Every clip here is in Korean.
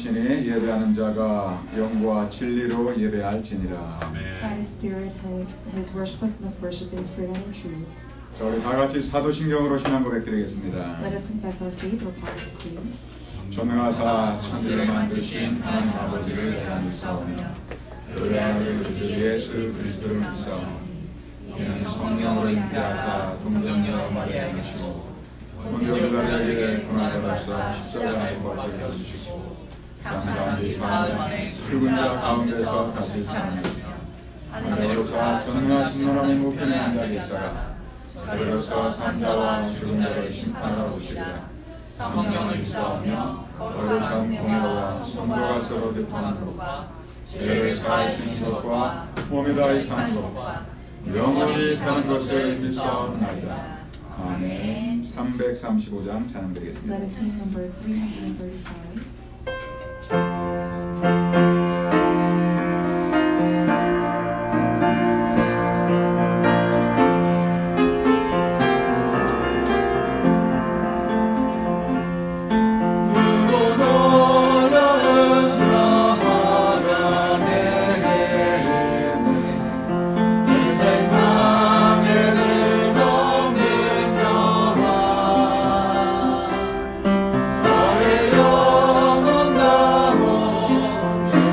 계시니 예배하는 자가 영과 진리로 예배할지니라. By His Spirit, His worshipers must worship in spirit and in truth. 자, 우리 다 같이 사도신경으로 신앙 고백드리겠습니다. Let us confess our faith or prophecy creed. 전능하사 천지를 만드신 하나님 아버지를 내가 믿사오며 그의 아들 우리 주 예수 그리스도를 믿사오며 이는 성령으로 잉태하사 동정녀 마리아에 계시고 본디오빌라에게 고난받아서 십자가에 못 박혀 죽으시고 장사한 지 사흘 만에 죽은 자 가운데서 다시 살아나시며 하늘로서 전능하신 하나님 우편에 앉아 계시다가 하늘로서 산자와 죽은 자를 심판하러 오시리라. 성령을 믿사오며 거룩한 공의와 성도가 서로 교통하는 것과 죄를 사하여 주신 것과 몸에 다해 사는 것과 영원히 사는 것을 믿사옵나이다. 아멘. 335장 찬양 드리겠습니다. Let us sing number 335. 너의 영혼 가호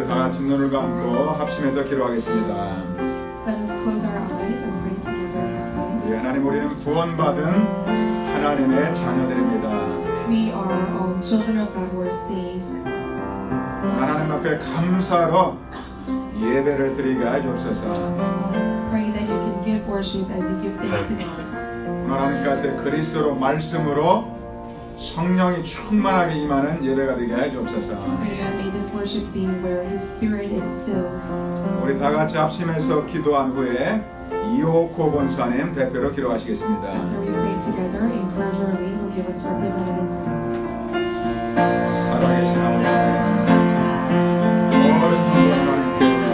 우리 다 같이 눈을 감고 합심해서 기도하겠습니다. Let us close our eyes and pray together. 예, 하나님, 우리는 구원받은 하나님의 자녀들입니다. We are all children of God who are saved. 하나님 앞에 감사로 예배를 드리게 하옵소서. Pray that you can give worship as you give thanks to God. 하나님께서 그리스도로 말씀으로 성령이 충만하게 임하는 예배가 되게 하옵소서. Pray that may this worship be where His Spirit is filled. 우리 다 같이 합심해서 기도한 후에 이호코 권사님 대표로 기도하시겠습니다. After we pray together, encourage our lead will give us representative prayer. 살아계신 하나님, 모든 하나님께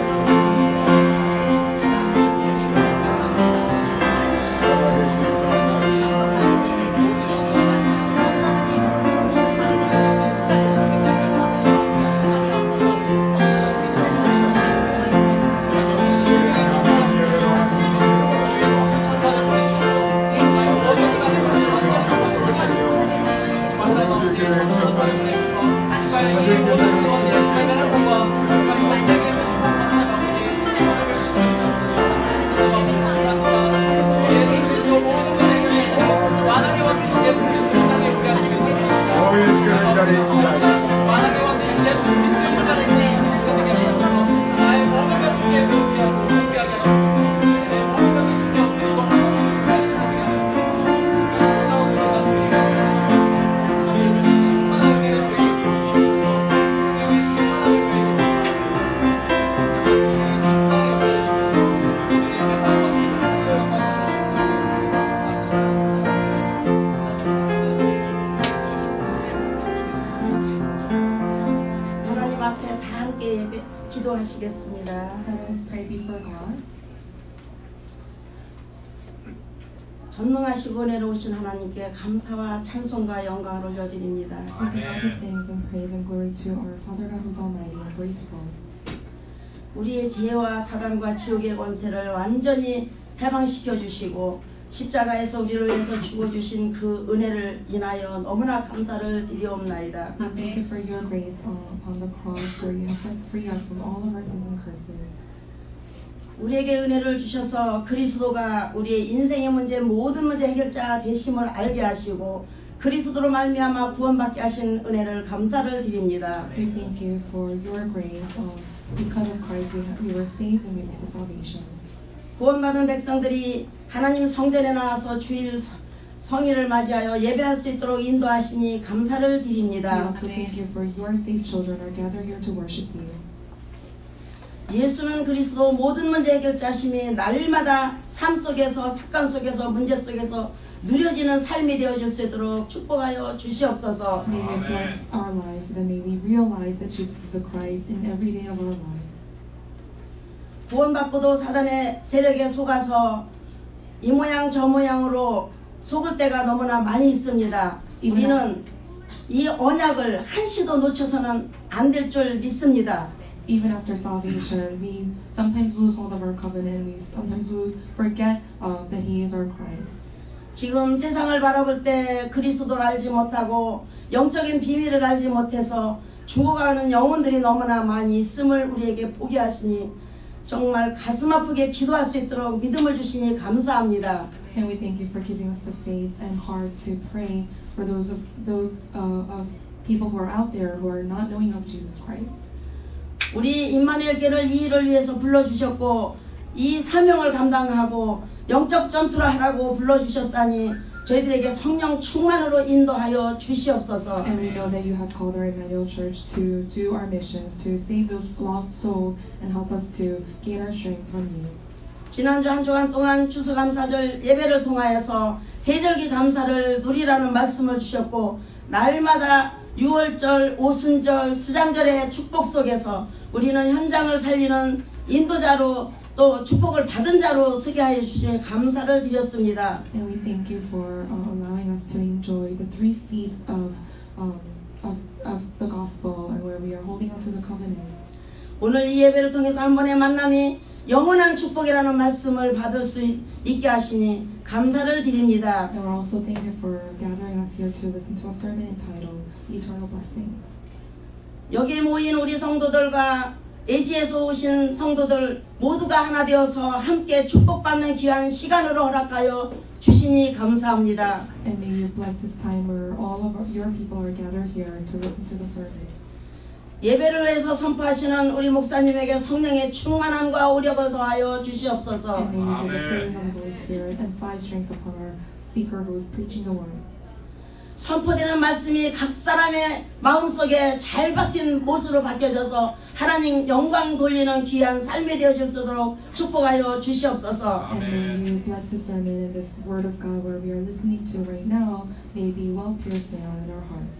기도하시겠습니다. Let us pray before God. 전능하시고 은혜로우신 하나님께 감사와 찬송과 영광을 올려드립니다. We give all the thanks and praise and glory to our Father God who is almighty and graceful. 우리의 죄와 사단과 지옥의 권세를 완전히 해방시켜 주시고 십자가에서 우리를 위해서 죽어주신 그 은혜를 인하여 너무나 감사를 드리옵나이다. We thank you for your grace upon the cross where you have set free us from all of our sins and curses. 우리에게 은혜를 주셔서 그리스도가 우리의 인생의 문제 모든 문제 해결자 되심을 알게 하시고 그리스도로 말미암아 구원받게 하신 은혜를 감사를 드립니다. We thank you for your grace. Because of Christ we were saved and we receive salvation. 구원받은 백성들이 하나님 성전에 나와서 주일 성일을 맞이하여 예배할 수 있도록 인도하시니 감사를 We 드립니다. also thank you for your saved children are gathered here to worship you. 예수는 그리스도 모든 문제 해결자심이 날마다 삶 속에서 사건 속에서 문제 속에서 누려지는 삶이 되어질 수 있도록 축복하여 주시옵소서. May we bless our lives so that may we realize that Jesus is the Christ in every day of our lives. 구원받고도 사단의 세력에 속아서 이 모양 저 모양으로 속을 때가 너무나 많이 있습니다. 우리는 이 언약을 한시도 놓쳐서는 안 될 줄 믿습니다. Even after salvation, we sometimes lose hold of our covenant. We sometimes forget that He is our Christ. 지금 세상을 바라볼 때 그리스도를 알지 못하고 영적인 비밀을 알지 못해서 죽어가는 영혼들이 너무나 많이 있음을 우리에게 보게 하시니 정말 가슴 아프게 기도할 수 있도록 믿음을 주시니 감사합니다. And we thank you for giving us the faith and heart to pray for those of people who are out there who are not knowing of Jesus Christ. 우리 임마누엘교를 이 일을 위해서 불러주셨고 이 사명을 감당하고 영적 전투를 하라고 불러주셨다니 저희들에게 성령 충만으로 인도하여 주시옵소서. And we know that you have called our Emmanuel Church to do our missions, to save those lost souls and help us to gain our strength from you. 지난주 한 주간 동안 추수감사절 예배를 통하여서 세절기 감사를 누리라는 말씀을 주셨고 날마다 6월절, 오순절, 수장절의 축복 속에서 우리는 현장을 살리는 인도자로 또 축복을 받은 자로 서게 하여 주시니 감사를 드렸습니다. And we thank you for allowing us to enjoy the 3 feasts of the gospel and where we are holding on to the covenant. 오늘 이 예배를 통해서 한 번의 만남이 영원한 축복이라는 말씀을 받을 수 있게 하시니 감사를 드립니다. And we're also thankful for gathering us here to listen to a sermon entitled Eternal Blessing. 여기에 모인 우리 성도들과 애지에서 오신 성도들 모두가 하나 되어서 함께 축복받는 귀한 시간으로 허락하여 주시니 감사합니다. And may you bless this time where all of your people are gathered here to listen to the sermon. 예배를 위해서 선포하시는 우리 목사님에게 성령의 충만함과 오력을 더하여 주시옵소서. And may you give the filling of the Holy Spirit and five strength upon our speaker who is preaching the word. 선포되는 말씀이 각 사람의 마음속에 잘 박힌 못으로 바뀌어져서 하나님 영광 돌리는 귀한 삶이 되어질 수 있도록 축복하여 주시옵소서. And may you bless the sermon and this word of God where we are listening to right now may be well pierced now in our hearts.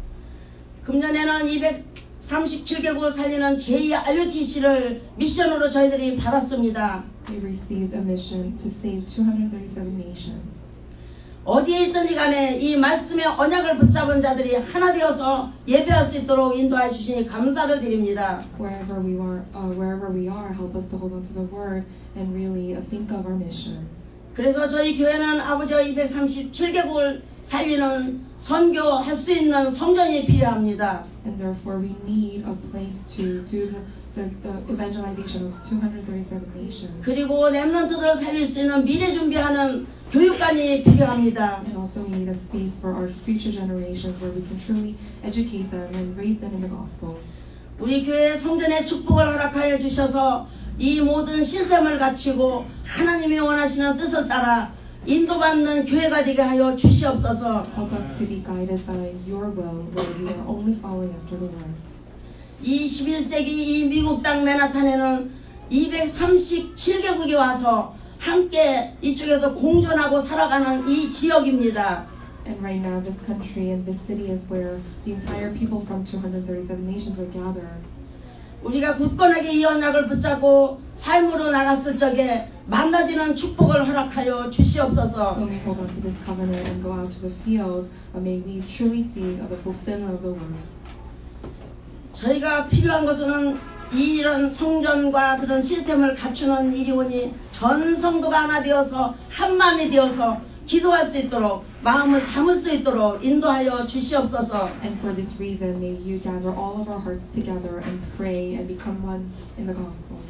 금년에는 237개국을 살리는 제2RUTC를 미션으로 저희들이 받았습니다. We received a mission to save 237 nations. 어디에 있든지 간에 이 말씀의 언약을 붙잡은 자들이 하나 되어서 예배할 수 있도록 인도해 주시니 감사를 드립니다. Wherever we are, help us to hold on to the word and really think of our mission. 그래서 저희 교회는 아버지와 237개국을 살리는 선교할 수 있는 성전이 필요합니다. And therefore we need a place to do the evangelization of 237 nations. 그리고 렘넌트들을 살릴 수 있는 미래 준비하는 교육관이 필요합니다. And also we need a space for our future generations where we can truly educate them and raise them in the gospel. 우리 교회 성전의 축복을 허락하여 주셔서 이 모든 시스템을 갖추고 하나님이 원하시는 뜻을 따라 인도받는 교회가 되게 하여 주시옵소서. Help us to be guided by your will where we are only following after the word. 21세기 이 미국 땅 맨하탄에는 237개국이 와서 함께 이쪽에서 공존하고 살아가는 이 지역입니다. And right now this country and this city is where the entire people from 237 nations are gathered. 우리가 굳건하게 이 언약을 붙잡고 삶으로 나갔을 적에 만나지는 축복을 허락하여 주시옵소서. When we hold on to this covenant and go out to the field, may we truly see the fulfillment of the word. 저희가 필요한 것은 이런 성전과 그런 시스템을 갖추는 일이 오니 전 성도가 하나 되어서 한 마음이 되어서 기도할 수 있도록 마음을 담을 수 있도록 인도하여 주시옵소서. And for this reason, may you gather all of our hearts together and pray and become one in the gospel.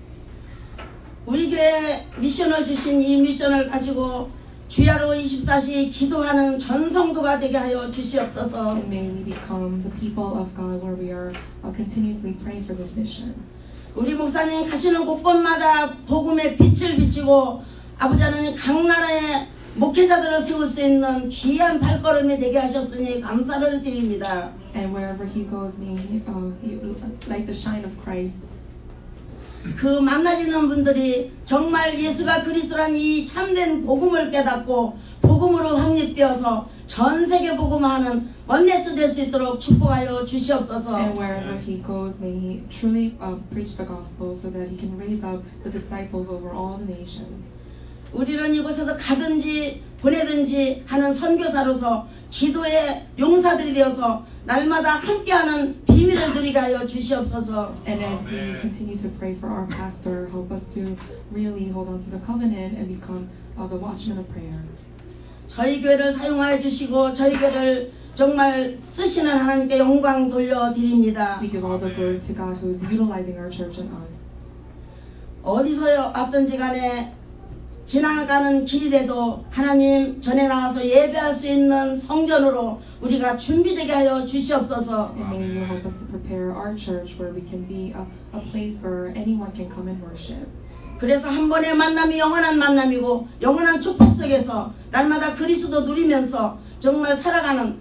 우리 교회 미션을 주신 이 미션을 가지고 주야로 24시 기도하는 전 성도가 되게 하여 주시옵소서. And may we become the people of God where we are continuously praying for this mission. 우리 목사님 가시는 곳곳마다 복음의 빛을 비치고 아버지 하나님 각 나라의 목회자들을 세울 수 있는 귀한 발걸음이 되게 하셨으니 감사를 드립니다. And wherever he goes, may he, like the shine of Christ. 그 만나시는 분들이 정말 예수가 그리스도란 이 참된 복음을 깨닫고 복음으로 확립되어서 전 세계 복음하는 원네스 될 수 있도록 축복하여 주시옵소서. And wherever he goes, may he truly preach the gospel so that he can raise up the disciples over all the nations. 우리는 이곳에서 가든지 보내든지 하는 선교사로서 기도의 용사들이 되어서 날마다 함께하는 비밀을 누리게 하여 주시옵소서. And as we continue to pray for our pastor, help us to really hold on to the covenant and become the watchmen of prayer. 저희 교회를 사용하여 주시고 저희 교회를 정말 쓰시는 하나님께 영광 돌려드립니다. We give all the glory to God who is utilizing our church and us. 어디서 왔든지 간에 지나가는 길이라도 하나님 전에 나와서 예배할 수 있는 성전으로 우리가 준비되게 하여 주시옵소서. And may you help us to prepare our church where we can be a place where anyone can come and worship. 그래서 한 번의 만남이 영원한 만남이고 영원한 축복 속에서 날마다 그리스도 누리면서 정말 살아가는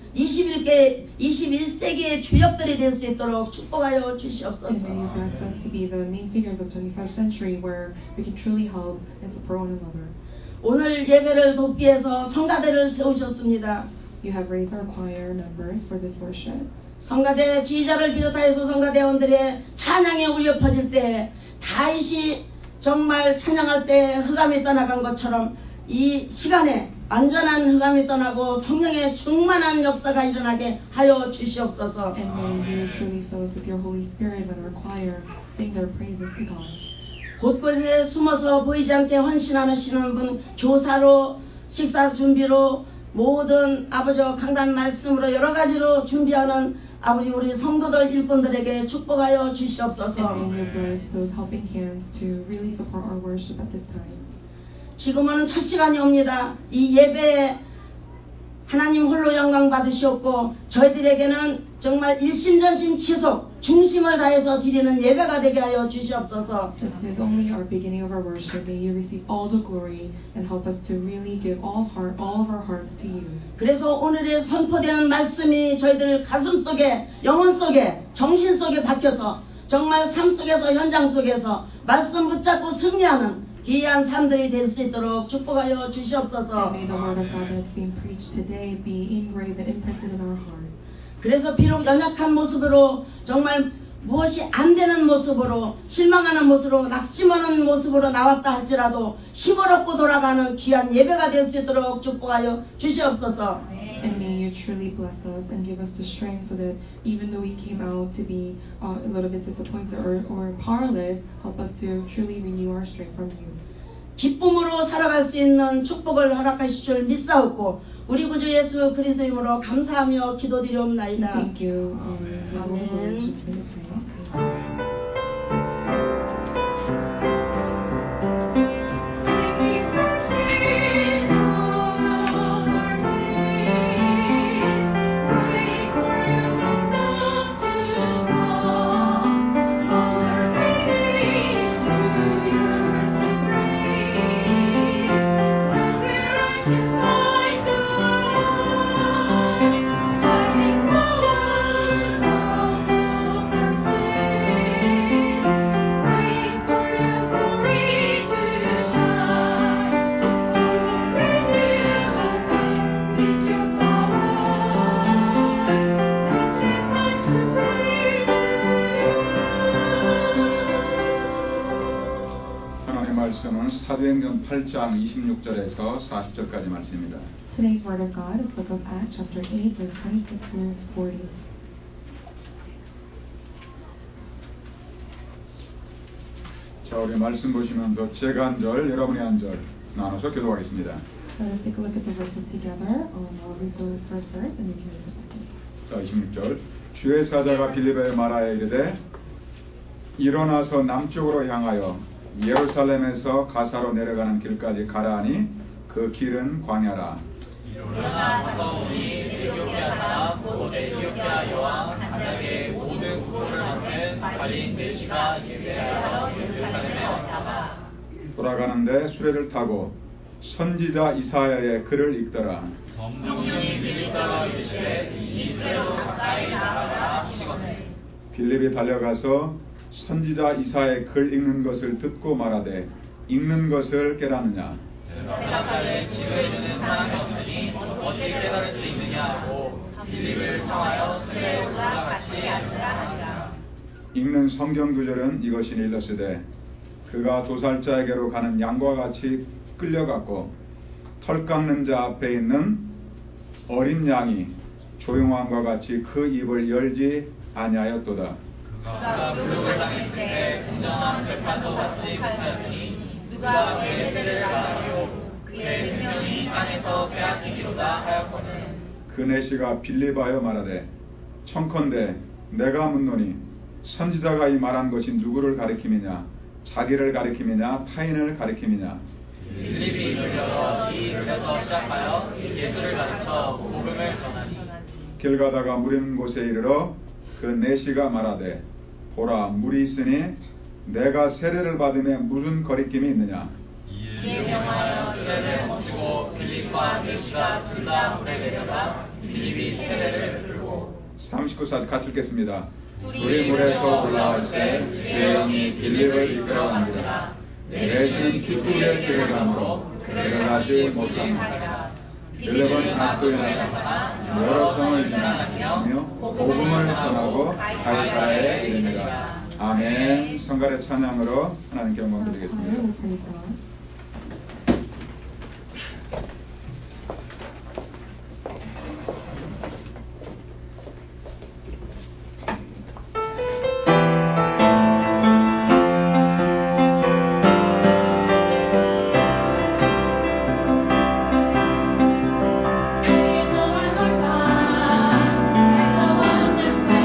21세기의 주역들이 될 수 있도록 축복하여 주시옵소서. And may you bless us to be the main figures of 21st century where we can truly help and support one another. 오늘 예배를 돕기 위해서 성가대를 세우셨습니다. You have raised our choir members for this worship. 성가대 지휘자를 비롯하여서 성가대원들의 찬양이 울려 퍼질 때 다윗이 정말 찬양할 때 흑암이 떠나간 것처럼 이 시간에 완전한 흑암이 떠나고 성령의 충만한 역사가 일어나게 하여 주시옵소서. And may you truly fill us with your Holy Spirit when our choir sing their praises to God. 곳곳에 숨어서 보이지 않게 헌신하시는 분, 교사로, 식사 준비로, 모든 아버지와 강단 말씀으로 여러 가지로 준비하는 아버지 우리 성도들 일꾼들에게 축복하여 주시옵소서. And may you bless those helping hands to really support our worship at this time. 지금은 첫 시간이 옵니다. 이 예배에 하나님 홀로 영광 받으시옵고 저희들에게는 정말 일심전심 치속 중심을 다해서 드리는 예배가 되게 하여 주시옵소서. This is only our beginning of our worship. May you receive all the glory and help us to really give all of our hearts to you. 그래서 오늘의 선포되는 말씀이 저희들 가슴 속에 영혼 속에 정신 속에 박혀서 정말 삶 속에서 현장 속에서 말씀 붙잡고 승리하는 귀한 삶들이 될 수 있도록 축복하여 주시옵소서. And may the word of God that's being preached today be engraved and imprinted in our heart. 그래서 비록 연약한 모습으로 정말 무엇이 안 되는 모습으로 실망하는 모습으로 낙심하는 모습으로 나왔다 할지라도 힘을 얻고 돌아가는 귀한 예배가 될 수 있도록 축복하여 주시옵소서. And may you truly bless us and give us the strength so that even though we came out to be a little bit disappointed or powerless, help us to truly renew our strength from you. 기쁨으로 살아갈 수 있는 축복을 허락하실 줄 믿사옵고 우리 구주 예수 그리스도 이름으로 감사하며 기도드리옵나이다. Thank you. 아멘. 말씀은 사도행전 8장 26절에서 40절까지 말씀입니다. Today's word of God is Book of Acts, chapter 8, verse 26 through 40. 자, 우리 말씀 보시면서 제가 한 절, 여러분이 한 절 나눠서 기도하겠습니다. Let us take a look at the verses together. I'll read the first verse and you can read the second. 자, 26절. 주의 사자가 빌립에 말하여 이르되 일어나서 남쪽으로 향하여 예루살렘에서 가사로 내려가는 길까지 가라 하니 그 길은 광야라. 일어나서 오니 에티오피아 사람 곧 에티오피아 여왕 간닥의 모든 수고를 맡는 달인 내시가 예배하러 예루살렘에 왔다가 돌아가는데 수레를 타고 선지자 이사야의 글을 읽더라. 성령이 빌립더러 이르시되 이 수레로 가까이 나아가라 하시거늘 빌립이 달려가서 선지자 이사야의 글 읽는 것을 듣고 말하되 읽는 것을 깨닫느냐. 대답하되 집에 있는 사람이 없으니 어찌 깨달을 수 있느냐 하고 빌립을 청하여 수레에 올라 같이 앉으라 하니라. 읽는 성경 구절은 이것이니 일렀으되 그가 도살자에게로 가는 양과 같이 끌려갔고 털 깎는 자 앞에 있는 어린 양이 조용함과 같이 그 입을 열지 아니하였도다. 그가 불육을 당했을 때 공정한 재판도 받지 못하였으니 누가 그의 세례를 받으리요 그의 생명이 땅에서 빼앗기기로다 하였거든. 그 내시가 빌립하여 말하되 청컨대 내가 묻노니 선지자가 이 말한 것이 누구를 가리킴이냐 자기를 가리킴이냐 타인을 가리킴이냐. 빌립이 들려 이 들려서 시작하여 예수를 가르쳐 복음을 전하니 길 가다가 물 있는 곳에 이르러 그 내시가 말하되 보라 물이 있으니 내가 세례를 받음에 무슨 거리낌이 있느냐. 이에 명하여 수레를 멈추고 빌립과 내시가 둘 다 물에 내려가 빌립이 세례를 풀고 39절 같이 읽겠습니다. 둘이 물에서 올라올 때 주의 영이 빌립을 이끌어가니라. 내시는 기쁘게 길을 가므로 그를 가지 못하니라. 빌립은 앞도 일어나다가 여러 성을 지나며 복음을 전하고 가이사라에 이르니라. 아멘. 성갈의 찬양으로 하나님께 영광 드리겠습니다. We'll praise God. Praise the Lord God, praise the wonderful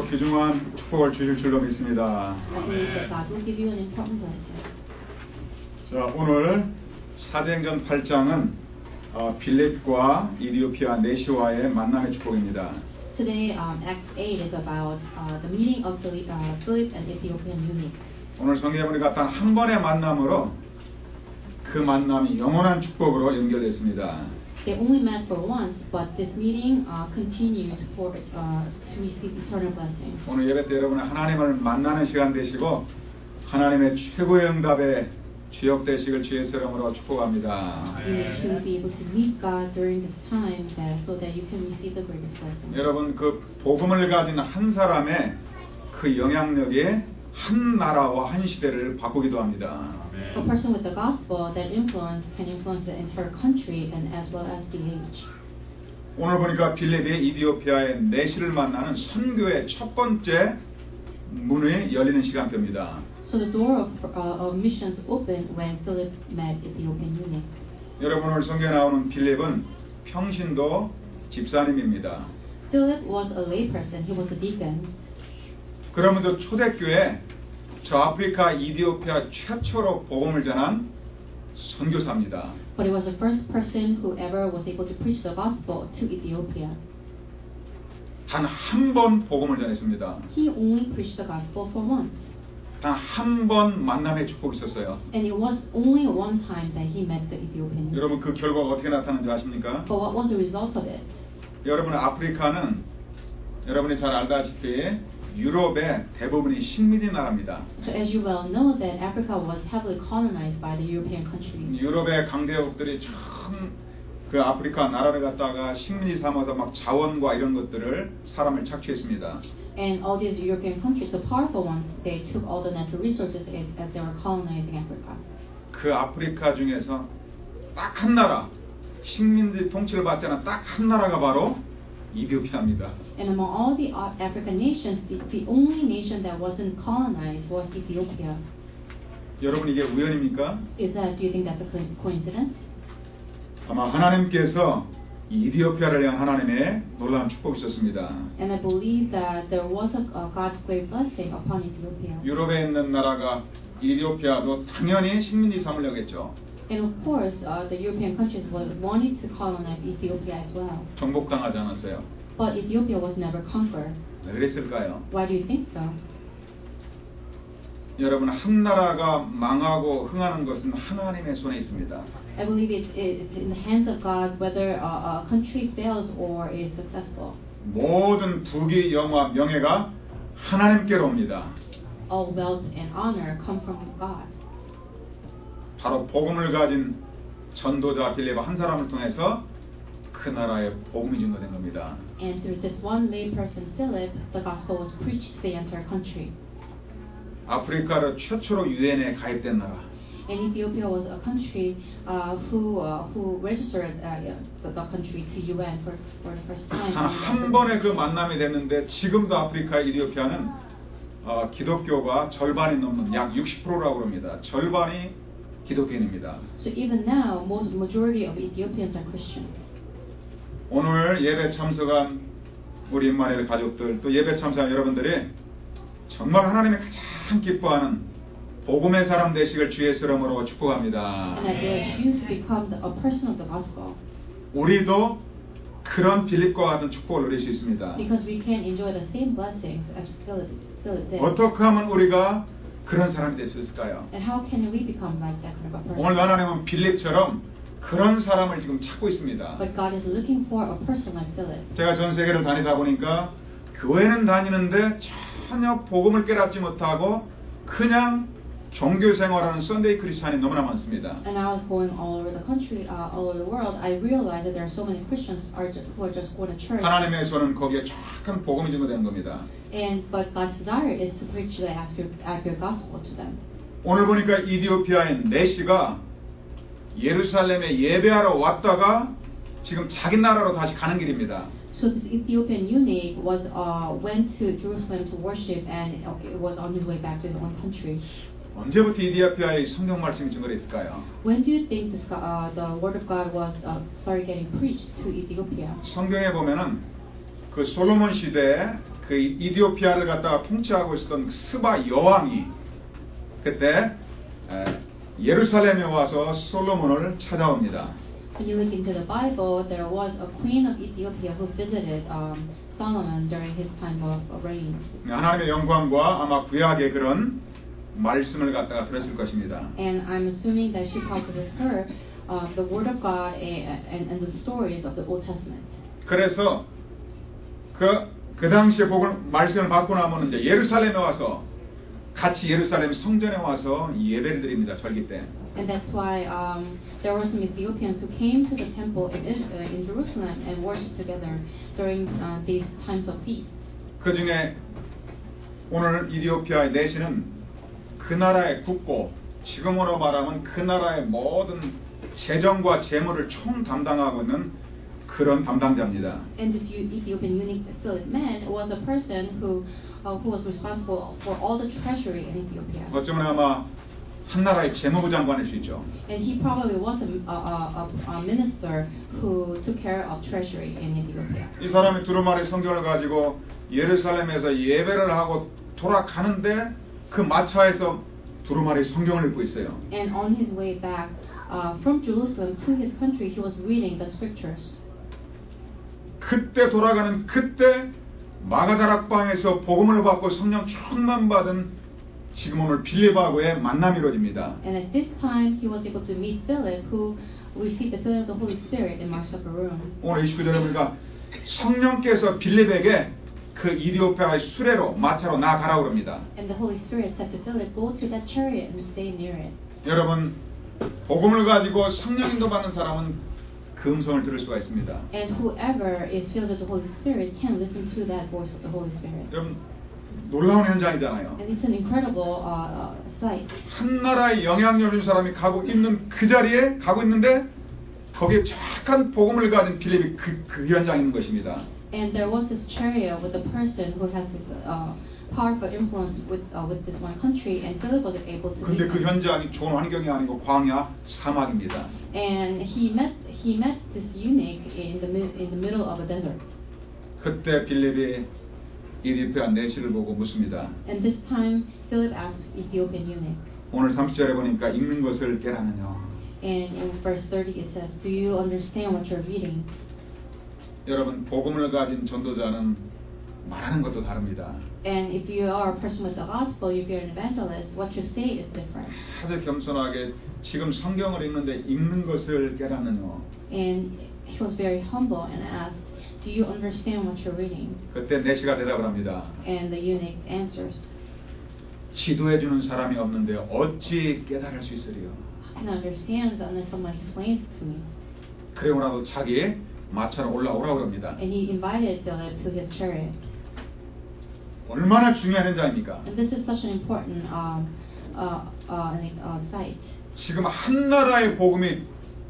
귀중한 축복을 주실 줄로 믿습니다. I believe that God will give you an important blessing. 자, 오늘 사도행전 8장은 빌립과 이디오피아 네시와의 만남의 축복입니다. Today, Acts 8 is about the meeting of Philip and Ethiopian eunuch. 오늘 성경에 보니까 단 한 번의 만남으로 그 만남이 영원한 축복으로 연결됐습니다. They only met for once, but this meeting continued to receive eternal blessing. 오늘 예배 때 여러분은 하나님을 만나는 시간 되시고 하나님의 최고의 응답에 주역되시길 주의 이름으로 축복합니다. You may truly be able to meet God during this time, so that you can receive the greatest blessing. 여러분 그 복음을 가진 한 사람의 그 영향력이 한 나라와 한 시대를 바꾸기도 합니다. A person with the gospel that can influence the entire country and as well as the age. 오늘 보니까 빌립이 이디오피아의 내시를 만나는 선교의 첫 번째 문이 열리는 시간표입니다. So the door of missions opened when Philip met Ethiopian eunuch. 여러분 오늘 성경에 나오는 빌립은 평신도 집사님입니다. Philip was a layperson. He was a deacon. 그러면서 초대교회 저 아프리카 이디오피아 최초로 복음을 전한 선교사입니다. But he was the first person who ever was able to preach the gospel to Ethiopia. 단 한 번 복음을 전했습니다. He only preached the gospel for once. 단 한 번 만남의 축복이 있었어요. And it was only one time that he met the Ethiopian eunuch. 여러분 그 결과가 어떻게 나타나는지 아십니까? But what was the result of it? 여러분 아프리카는 여러분이 잘 알다시피 유럽의 대부분이 식민지 나라입니다. So as you well know that Africa was heavily colonized by the European countries. 유럽의 강대국들이 참 그 아프리카 나라를 갖다가 식민지 삼아서 막 자원과 이런 것들을 사람을 착취했습니다. And all these European countries, the powerful ones, they took all the natural resources as they were colonizing Africa. 그 아프리카 중에서 딱 한 나라, 식민지 통치를 받지 않은 딱 한 나라가 바로 이디오피아입니다. And among all the African nations, the only nation that wasn't colonized was Ethiopia. 여러분 이게 우연입니까? Do you think that's a coincidence? 아마 하나님께서 이디오피아를 향한 하나님의 놀라운 축복이 있었습니다. And I believe that there was God's great blessing upon Ethiopia. 유럽에 있는 나라가 이디오피아도 당연히 식민지 삼으려겠죠. And of course, the European countries wanted to colonize Ethiopia as well. 정복당하지 않았어요. But Ethiopia was never conquered. 왜 그랬을까요? Why do you think so? 여러분 한 나라가 망하고 흥하는 것은 하나님의 손에 있습니다. I believe it's in the hands of God whether a country fails or is successful. 모든 부귀 영화 명예가 하나님께로 옵니다. All wealth and honor come from God. 바로 복음을 가진 전도자 빌립 한 사람을 통해서 그 나라에 복음이 증거된 겁니다. And through this one lay person, Philip, the gospel was preached to the entire country. 아프리카로 최초로 유엔에 가입된 나라. And Ethiopia was a country who registered the country to UN for the first time. 단 한 번의 그 만남이 됐는데 지금도 아프리카 이디오피아는 기독교가 절반이 넘는 약 60%라고 합니다. 절반이 기독교인입니다. So even now, majority of Ethiopians are Christians. 오늘 예배 참석한 우리 임마누엘 가족들 또 예배 참석한 여러분들이 정말 하나님이 가장 기뻐하는 복음의 사람 되시길 주의 이름으로 축복합니다. And I bless you to become a person of the gospel. 우리도 그런 빌립과 같은 축복을 누릴 수 있습니다. Because we can enjoy the same blessings as Philip did. 어떻게 하면 우리가 그런 사람이 될 수 있을까요? And how can we become like that kind of a person? 오늘 하나님은 빌립처럼 그런 사람을 지금 찾고 있습니다. But God is looking for a person like Philip. 제가 전 세계를 다니다 보니까 교회는 다니는데 전혀 복음을 깨닫지 못하고 그냥 종교 생활하는 썬데이 크리스찬이 너무나 많습니다. And I was going all over the country, all over the world. I realized that there are so many Christians who are just going to church. 하나님의 손은 거기에 정확한 복음이 증거되는 겁니다. But God's desire is to preach the accurate gospel to them. 오늘 보니까 이디오피아인 네시가 예루살렘에 예배하러 왔다가 지금 자기 나라로 다시 가는 길입니다. So this Ethiopian eunuch went to Jerusalem to worship, and it was on his way back to his own country. 언제부터 이디오피아의 성경 말씀이 증거됐을까요? When do you think the word of God was started getting preached to Ethiopia? 성경에 보면은 그 솔로몬 시대에 그 이디오피아를 갖다가 통치하고 있었던 스바 여왕이 그때 예루살렘에 와서 솔로몬을 찾아옵니다. When you look into the Bible, there was a queen of Ethiopia who visited Solomon during his time of reign. 하나님의 영광과 아마 구약의 그런 말씀을 갖다가 들었을 것입니다. And I'm assuming that she probably heard the word of God and the stories of the Old Testament. 그래서 그 당시에 말씀을 받고 나면 이제 예루살렘에 와서 같이 예루살렘 성전에 와서 예배를 드립니다. 절기 때. And that's why there were some Ethiopians who came to the temple in Jerusalem and worshiped together during these times of feast. 그 중에 오늘 이디오피아의 내시는 그 나라의 국고, 지금으로 말하면 그 나라의 모든 재정과 재물을 총 담당하고 있는 그런 담당자입니다. And this Ethiopian eunuch Philip man was a person who was responsible for all the treasury in Ethiopia. 어쩌면 아마 한 나라의 재무부 장관일 수 있죠. And he probably was a minister who took care of treasury in Ethiopia. 이 사람이 두루마리 성경을 가지고 예루살렘에서 예배를 하고 돌아가는데 그 마차에서 두루마리 성경을 읽고 있어요. And on his way back from Jerusalem to his country, he was reading the scriptures. 그때 돌아가는 그때 마가다락방에서 복음을 받고 성령 충만 받은 지금 오늘 빌립하고의 만남이 이루어집니다. And at this time, he was able to meet Philip, who received the filling of the Holy Spirit in Mark's upper room. 오늘 29절에 보니까 성령께서 빌립에게 그 이디오피아의 수레로 마차로 나가라고 합니다. And the Holy Spirit said to Philip, "Go to that chariot and stay near it." 여러분, 복음을 가지고 성령 인도 받는 사람은 그 음성을 들을 수가 있습니다. And whoever is filled with the Holy Spirit can listen to that voice of the Holy Spirit. 여러분, 놀라운 현장이잖아요. And it's an incredible sight. 한 나라의 영향력 있는 사람이 가고 있는 그 자리에 가고 있는데 거기에 정확한 복음을 가진 빌립이 그 현장에 있는 것입니다. And there was this chariot with a person who has this powerful influence with this one country, and Philip was able to meet 근데 그 him. 현장이 좋은 환경이 아니고 광야 사막입니다. And he met this eunuch in the middle of a desert. 그때 빌립이 이디오피아 내시를 보고 묻습니다. And this time Philip asked Ethiopian eunuch. 오늘 30절에 보니까 읽는 것을 깨라느냐. And in verse 30 it says, "Do you understand what you're reading?" 여러분, 복음을 가진 전도자는 말하는 것도 다릅니다. And if you are a person with the gospel, if you're an evangelist, what you say is different. 아주 겸손하게 지금 성경을 읽는데 읽는 것을 깨라느냐. And he was very humble and asked, "Do you understand what you're reading?" 그때 내시가 대답을 합니다. And the eunuch answers, 지도해 주는 사람이 없는데 어찌 깨달을 수 있으리요. "I can understand unless someone explains it to me." 그리고 나도 자기 마차로 올라오라고 합니다. And he invited Philip to his chariot. 얼마나 중요한 현장입니까? And this is such an important sight. 지금 한 나라의 복음이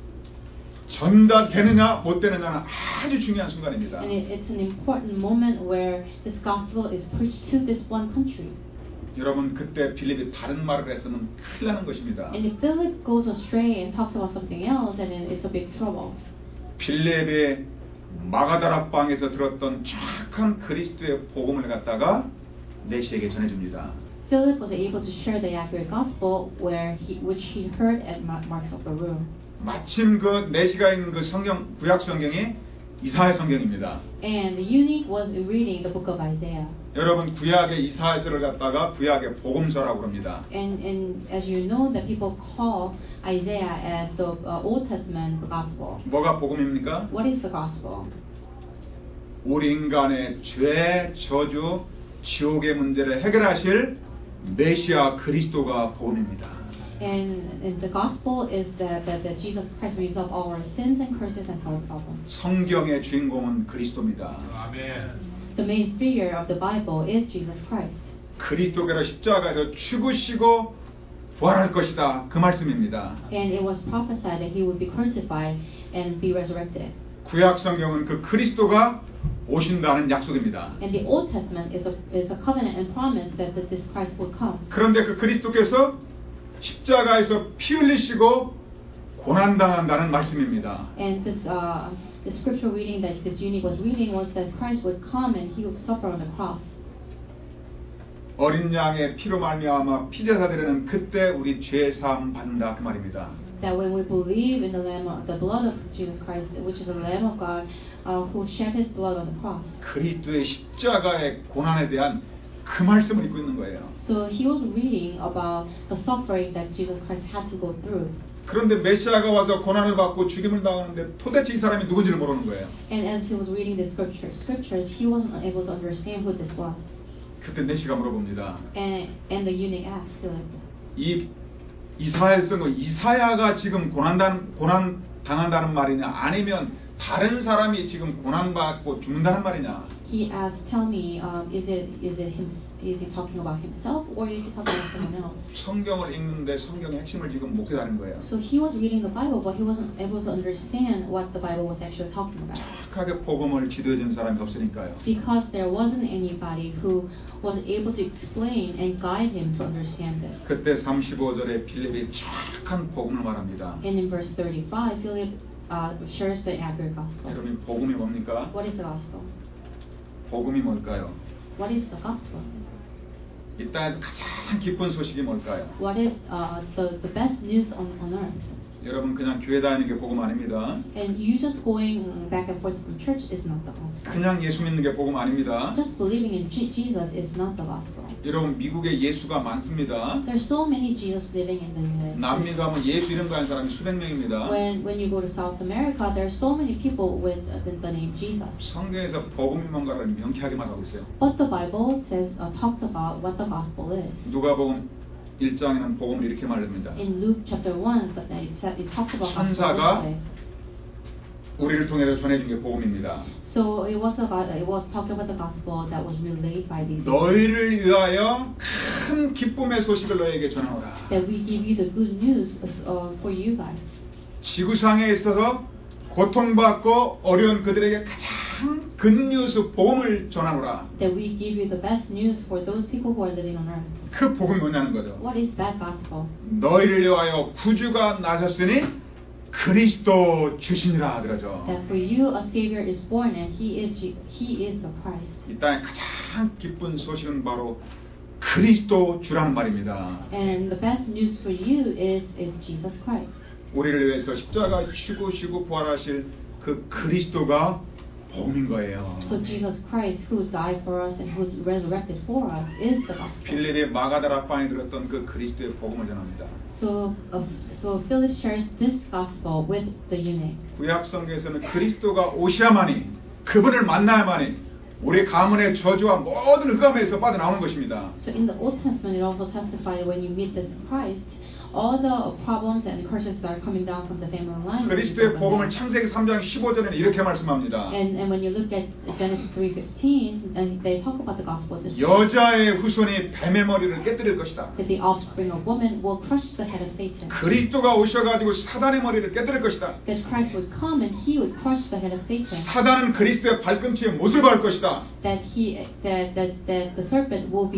전달되느냐 못 되느냐는 아주 중요한 순간입니다. And it's an important moment where this gospel is preached to this one country. 여러분, 그때 빌립이 다른 말을 해서는 큰일 나는 것입니다. And if Philip goes astray and talks about something else, then it's a big trouble. 빌립이 마가다락방에서 들었던 정확한 그리스도의 복음을 갖다가 내시에게 전해줍니다. Philip was able to share the accurate gospel which he heard at Mark's upper room. 마침 그 내시가 있는 그 성경 구약 성경이 이사야 성경입니다. And the eunuch was reading the book of Isaiah. 여러분, 구약의 이사야서를 갖다가 구약의 복음서라고 합니다. And as you know, that people call Isaiah as the Old Testament gospel. 뭐가 복음입니까? What is the gospel? 우리 인간의 죄, 저주, 지옥의 문제를 해결하실 메시아 그리스도가 복음입니다. And the gospel is that Jesus Christ resolved all our sins and curses and our problems. 성경의 주인공은 그리스도입니다. 아멘. The main figure of the Bible is Jesus Christ. 그리스도께서 십자가에서 죽으시고 부활할 것이다. 그 말씀입니다. And it was prophesied that he would be crucified and be resurrected. 구약 성경은 그 그리스도가 오신다는 약속입니다. And the Old Testament is a covenant and promise that this Christ will come. 그런데 그 그리스도께서 십자가에서 피 흘리시고 고난당한다는 말씀입니다. And this the scripture reading that this eunuch was reading was that Christ would come and he would suffer on the cross. 어린 양의 피로 말미암아 피제사 되려는 그때 우리 죄 사함 받는다 그 말입니다. That when we believe in the blood of Jesus Christ, which is the Lamb of God, who shed His blood on the cross. 그리스도의 십자가의 고난에 대한 그 말씀을 읽고 있는 거예요. So he was reading about the suffering that Jesus Christ had to go through. 그런데 메시아가 와서 고난을 받고 죽임을 당하는데 도대체 이 사람이 누군지를 모르는 거예요. And as he was reading the scriptures, he wasn't able to understand who this was. 그때 내시가 물어봅니다. And the eunuch asked Philip, 이 이사야에 쓴 거 이사야가 지금 고난 당한다는 말이냐 아니면 다른 사람이 지금 고난 받고 죽는다는 말이냐? he asked, "Tell me, is he talking about himself or is he talking about someone else?" 성경을 읽는데 성경의 핵심을 지금 못 깨달은 거예요. So he was reading the Bible, but he wasn't able to understand what the Bible was actually talking about. 착하게 복음을 지도해 주는 사람이 없으니까요. Because there wasn't anybody who was able to explain and guide him to understand this. 그때 35절에 빌립이 정확한 복음을 말합니다. And in verse 35, Philip shares the accurate gospel. 여러분 복음이 뭡니까? What is the gospel? 복음이 뭘까요? What is the gospel? 이 땅에서 가장 기쁜 소식이 뭘까요? What is the best news on earth? 여러분 그냥 교회 다니는 게 복음 아닙니다. And you just going back and forth from church is not the gospel. 그냥 예수 믿는 게 복음 아닙니다. Just believing in Jesus is not the gospel. 여러분 미국에 예수가 많습니다. There's so many Jesus living in the United States. 남미 가면 예수 이름 가진 사람이 수백 명입니다. When you go to South America, there's so many people with the name Jesus. 성경에서 복음이 뭔가를 명쾌하게 말하고 있어요. But the Bible says talks about what the gospel is. 누가복음 1장에는 복음을 이렇게 말합니다. In Luke chapter 1, it talks about gospel 천사가 this way. 우리를 통해서 전해준 게 복음입니다. So it was talking about the gospel that was relayed by these. 너희를 위하여 큰 기쁨의 소식을 너희에게 전하노라. That we give you the good news for you guys. 지구상에 있어서 고통받고 어려운 그들에게 가장 굿뉴스 복음을 전하노라. That we give you the best news for those people who are living on earth. 그 복음이 뭐냐는 거죠. What is that gospel? 너희를 위하여 구주가 나셨으니 그리스도 주시니라 그러죠. That for you a Savior is born and He is the Christ. 이 땅의 가장 기쁜 소식은 바로 그리스도 주라는 말입니다. And the best news for you is Jesus Christ. 우리를 위해서 십자가 쉬고 부활하실 그 그리스도가 복음인 거예요. So Jesus Christ, who died for us and who resurrected for us, is the gospel. 빌립이 마가다락방에 들었던 그 그리스도의 복음을 전합니다. So Philip shares this gospel with the eunuch. 구약 성경에서는 그리스도가 오셔야만이 그분을 만나야만이 우리 가문의 저주와 모든 흑암에서 빠져나오는 것입니다. So in the Old Testament, it also testifies when you meet this Christ, all the problems and curses that are coming down from the family line. 그리스도의 복음을 창세기 3장 15절에는 이렇게 말씀합니다. And when you look at Genesis 3:15, and they talk about the gospel this way. 여자의 후손이 뱀의 머리를 깨뜨릴 것이다. That the offspring of woman will crush the head of Satan. 그리스도가 오셔가지고 사단의 머리를 깨뜨릴 것이다. That Christ would come and he would crush the head of Satan. 사단은 그리스도의 발꿈치에 못을 박을 것이다. That the serpent will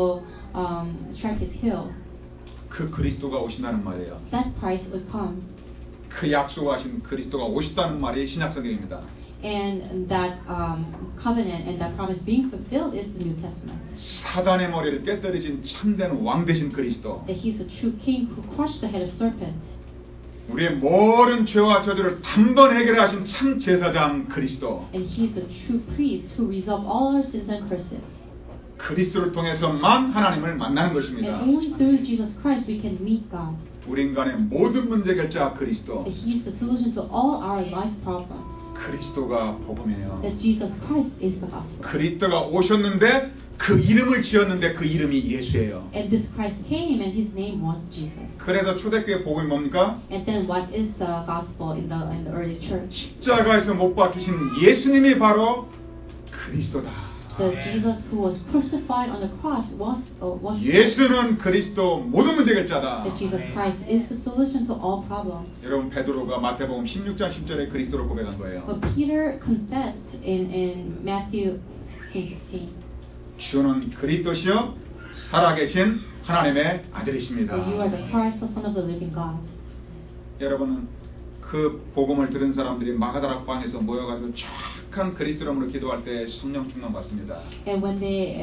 strike his heel. 그 그리스도가 오신다는 말이에요. That Christ would come. 그 약속하신 그리스도가 오신다는 말이 신약성경입니다. And that covenant and that promise being fulfilled is the New Testament. 사단의 머리를 깨뜨리신 참된 왕 되신 그리스도. That He's a true King who crushed the head of serpents. 우리의 모든 죄와 저주를 단번 해결하신 참 제사장 그리스도. And He's a true priest who resolved all our sins and curses. 그리스도를 통해서만 하나님을 만나는 And 것입니다. only through Jesus Christ we can meet God. 우리 인간의 모든 문제 결자 그리스도. That He's the solution to all our life problems. 그리스도가 복음이에요. That Jesus Christ is the gospel. 그리스도가 오셨는데 그 이름을 지었는데 그 이름이 예수예요. And this Christ came and His name was Jesus. 그래서 초대교회 복음이 뭡니까? And then what is the gospel in the early church? 십자가에서 못 박히신 예수님이 바로 그리스도다. The Jesus who was crucified on the cross was 예수는 그리스도 모든 문제 결자다. that Jesus Christ is the solution to all problems. 여러분 베드로가 마태복음 16장 10절에 그리스도를 고백한 거예요. But Peter confessed in Matthew 16:16. 주는 그리스도시요 살아계신 하나님의 아들이십니다. You are the Christ, the Son of the living God. 여러분은 그 복음을 들은 사람들이 마가다락 방에서 모여가지고 착한 그리스도 이름으로 기도할 때 성령 충만 받습니다. And when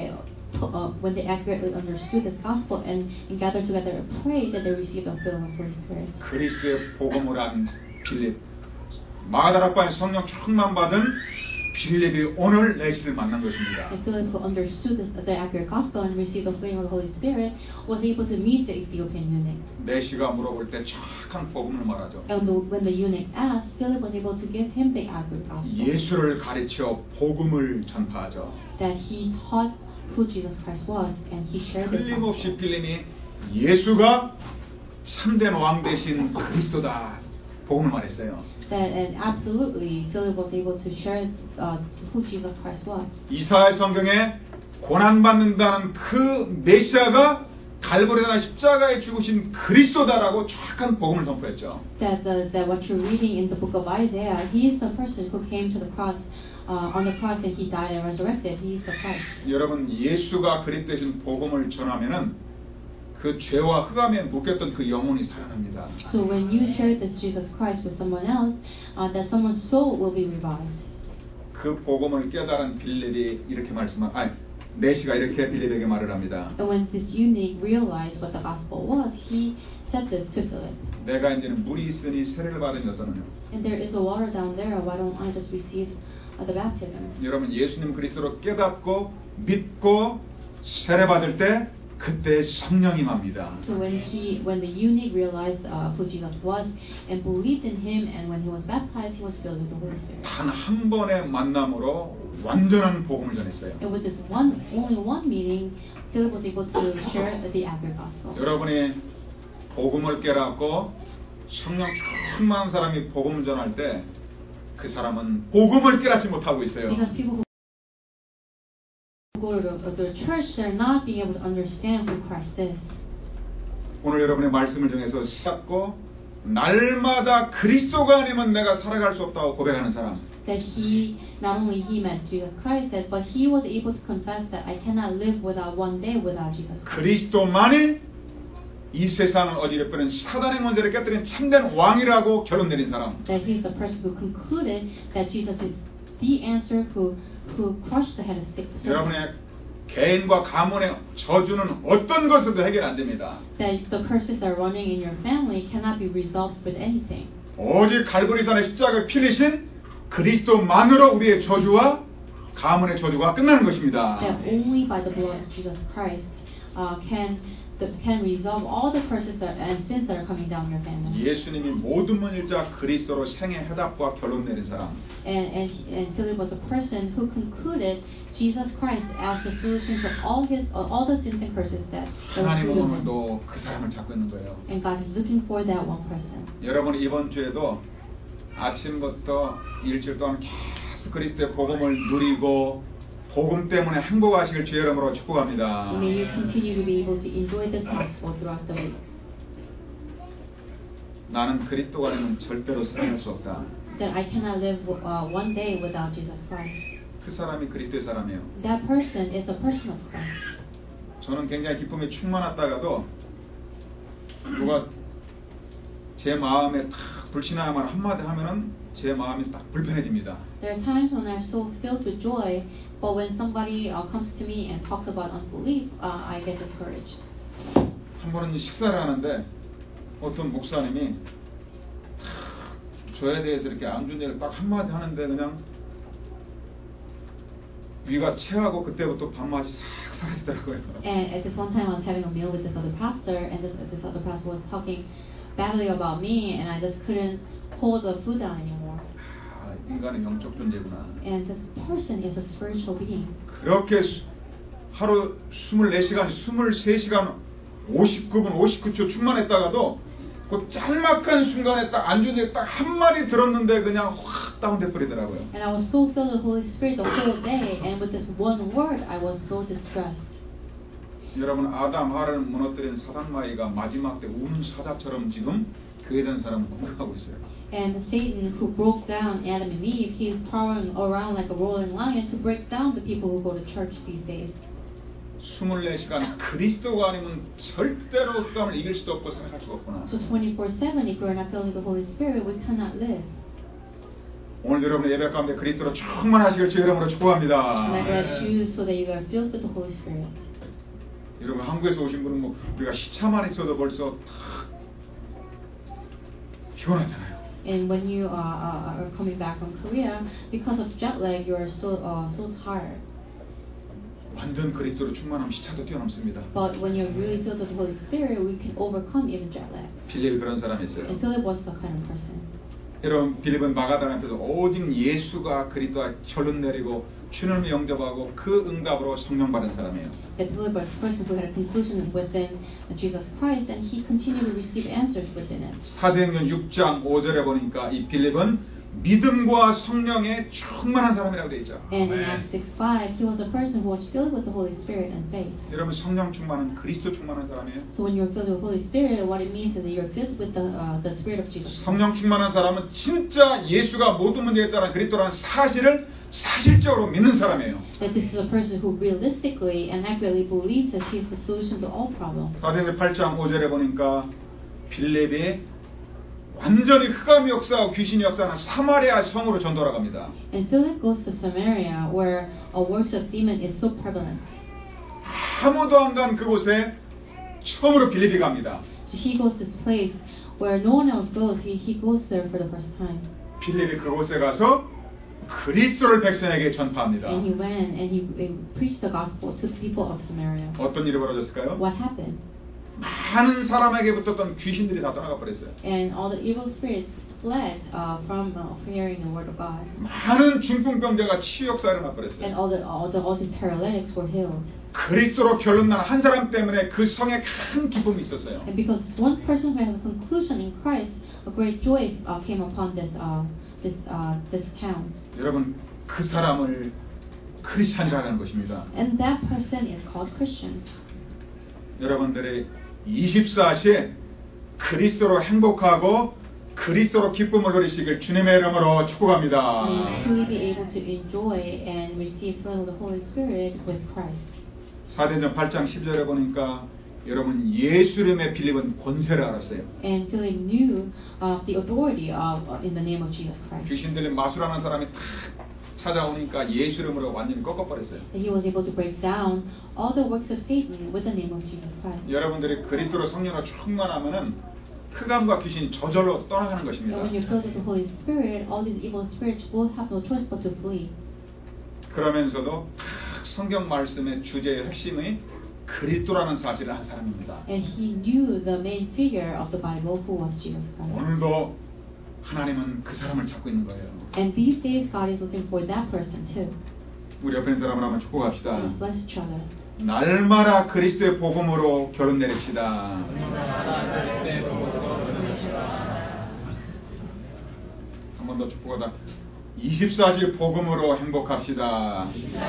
they accurately understood this gospel and gathered together and prayed, that they received the filling of the Holy Spirit. 그리스도의 복음을 한 빌립, 마가다락 방에 성령 충만 받은 빌립이 오늘 내시를 만난 것입니다. And Philip, who understood the accurate gospel and received the filling of the Holy Spirit, was able to meet the Ethiopian eunuch. 내시가 물어볼 때 착한 복음을 말하죠. And when the eunuch asked, Philip was able to give him the accurate gospel. 예수를 가르쳐 복음을 전파하죠. That he taught who Jesus Christ was, and he shared this 틀림없이 gospel. 빌립이 예수가 참된 왕 대신 그리스도다 복음을 말했어요. And absolutely, Philip was able to share who Jesus Christ was. 이사야 성경에 고난받는다는 그 메시아가 갈보리나 십자가에 죽으신 그리스도다라고 착한 복음을 선포했죠. That what you're reading in the book of Isaiah, he is the person who came to the cross, on the cross, and he died and resurrected. He is the Christ. 여러분 예수가 그리스도 되신 복음을 전하면은 그 죄와 흑암에 묶였던 그 영혼이 살아납니다. So when you share this Jesus Christ with someone else, that someone's soul will be revived. 그 복음을 깨달은 빌립이 이렇게 내시가 이렇게 빌립에게 말을 합니다. And when this eunuch realized what the gospel was, he said this to Philip. 내가 이제는 물이 있으니 세례를 받으니 어떠느냐. And there is a water down there. Why don't I just receive the baptism? 여러분 예수님 그리스도로 깨닫고 믿고 세례 받을 때 그때 성령이 맙니다. So when the eunuch realized who Jesus was and believed in him, and when he was baptized, he was filled with the Holy Spirit. 단 한 번의 만남으로 완전한 복음을 전했어요. And with this only one meeting, Philip was able to share the accurate gospel. 여러분이 복음을 깨닫고 성령 충만한 사람이 복음을 전할 때 그 사람은 복음을 깨닫지 못하고 있어요. Because people who go to the church, they're not being able to understand who Christ is. 오늘 여러분의 말씀을 통해서 쌓고 날마다 그리스도가 아니면 내가 살아갈 수 없다고 고백하는 사람. That he, not only he met Jesus Christ, but he was able to confess that I cannot live without one day without Jesus Christ. 그리스도만이 이 세상을 어지럽히는 사단의 문제를 깨뜨린 참된 왕이라고 결론 내린 사람. That he is the person who concluded that Jesus is the answer who crushed the head of sick. 여러분의 개인과 가문의 저주는 어떤 것으로도 해결 안 됩니다. That the curses that are running in your family cannot be resolved with anything. 오직 갈보리산의 십자가에 필리신 그리스도만으로 우리의 저주와 가문의 저주가 끝나는 것입니다. That only by the blood of Jesus Christ can resolve all the curses and sins that are coming down your family. 예수님이 모든 문일자 그리스도로 생애 해답과 결론 내린 사람. And Philip was a person who concluded Jesus Christ as the solution to all the sins and curses that were 하나님은 included in him. 오늘도 그 사람을 찾고 있는 거예요. And God is looking for that one person. 여러분 이번 주에도 아침부터 일주일 동안 계속 그리스도의 복음을 누리고 복음 때문에 행복하시길 주의 이름으로 축복합니다. May you continue to be able to enjoy this gospel throughout the week. 나는 그리스도가 아니면 절대로 살아갈 수 없다. That I cannot live one day without Jesus Christ. 그 사람이 그리스도의 사람이에요. That person is a person of Christ. 저는 굉장히 기쁨이 충만했다가도 누가 제 마음에 탁 불신앙의 말 한마디 하면은 제 마음이 딱 불편해집니다. There are times when I'm so filled with joy, but when somebody comes to me and talks about unbelief, I get discouraged. 한 번은 식사를 하는데 어떤 목사님이 저에 대해서 이렇게 안 좋은 얘기를 딱 한마디 하는데 그냥 위가 체하고 그때부터 밥맛이 싹 사라지더라고요. And at this one time I was having a meal with this other pastor, and this other pastor was talking badly about me, and I just couldn't hold the food down anymore. 인간은 영적 존재구나. And this person is a spiritual being. 그렇게 하루 24시간, 23시간 59분, 59초 충만했다가도 그 짤막한 순간에 딱 안 좋은 얘기 딱 한마디 들었는데 그냥 확 다운돼 버리더라고요. And I was so filled with the Holy Spirit the whole day, and with this one word, I was so distressed. 여러분 아담 하를 무너뜨린 사단마귀가 마지막 때 우는 사자처럼 지금 교회에 대한 사람을 공격하고 있어요. And Satan, who broke down Adam and Eve, he is prowling around like a roaring lion to break down the people who go to church these days. 24시간 그리스도가 아니면 절대로 흑암을 이길 수도 없고 살아갈 수가 없구나. So 24/7, if we are not filled with the Holy Spirit, we cannot live. 오늘 여러분의 예배 가운데 그리스도로 충만하시길 주의 이름으로 축복합니다. And I bless you so that you are filled with the Holy Spirit. 여러분 한국에서 오신 분은 뭐 우리가 시차만 있어도 벌써 다 피곤하잖아요. And when you are coming back from Korea, because of jet lag, you are so tired. 완전 그리스도로 충만하면 시차도 뛰어넘습니다. But when you're really filled with the Holy Spirit, we can overcome even jet lag. 빌립이 그런 사람이 있어요. And Philip was the kind of person. 여러분 빌립은 마가다나 앞에서 오직 예수가 그리스도와 결론 내리고 주님을 영접하고 그 응답으로 성령 받은 사람이에요. That Philip was a person who had a conclusion within Jesus Christ, and he continued to receive answers within it. 사도행전 6장 5절에 보니까 이 빌립은 믿음과 성령에 충만한 사람이라고 되어 있죠. And in Acts 6:5, he was a person who was filled with the Holy Spirit and faith. 여러분 성령 충만은 그리스도 충만한 사람이에요. So when you're filled with the Holy Spirit, what it means is that you're filled with the Spirit of Jesus. 성령 충만한 사람은 진짜 예수가 모든 문제에 따른 그리스도라는 사실을 사실적으로 믿는 사람이에요. That this is a person who realistically and accurately believes that he is the solution to all problems. 사도행전 8장 5절에 보니까 빌립이 완전히 흑암이 역사하고 귀신이 역사하는 사마리아 성으로 전도를 갑니다. And Philip goes to Samaria, where a works of demon is so prevalent. 아무도 안 간 그곳에 처음으로 빌립이 갑니다. So he goes to this place where no one else goes. He goes there for the first time. 빌립이 그곳에 가서 그리스도를 백성에게 전파합니다. And he went and he preached the gospel to the people of Samaria. 어떤 일이 벌어졌을까요? What happened? 많은 사람에게 붙었던 귀신들이 다 떠나가 버렸어요. And all the evil spirits fled from hearing the word of God. 많은 중풍병자가 치유 역사를 일어나 버렸어요. And all these paralytics were healed. 그리스도로 결론난 한 사람 때문에 그 성에 큰 기쁨이 있었어요. And because one person who has a conclusion in Christ, a great joy came upon this town. 여러분 그 사람을 크리스찬이라는 것입니다. And that person is called Christian. 여러분들의 24시에 그리스도로 행복하고 그리스도로 기쁨을 누리시길 주님의 이름으로 축복합니다. May you truly be able to enjoy and receive filling of the Holy Spirit with Christ. 사도행전 8장 10절에 보니까 여러분 예수 이름의 빌립은 권세를 알았어요. And Philip knew the authority in the name of Jesus Christ. 귀신 들린 마술하는 사람이 다 찾아오니까 예수 이름으로 완전히 꺾어버렸어요. He was able to break down all the works of Satan with the name of Jesus Christ. 여러분들이 그리스도로 성령으로 충만하면은 흑암과 귀신이 저절로 떠나가는 것입니다. And when you're filled with the Holy Spirit, all these evil spirits will have no choice but to flee. 그러면서도 성경 말씀의 주제의 핵심이 그리스도라는 사실을 한 사람입니다. And he knew the main figure of the Bible, who was Jesus Christ. 오늘도 하나님은 그 사람을 찾고 있는 거예요. And these days, God is looking for that person too. 우리 옆에 있는 사람을 한번 축복합시다. Let's bless each other. 날마다 그리스도의 복음으로 결론 내립시다. 한 번 더 축복하다. 24시 복음으로 행복합시다.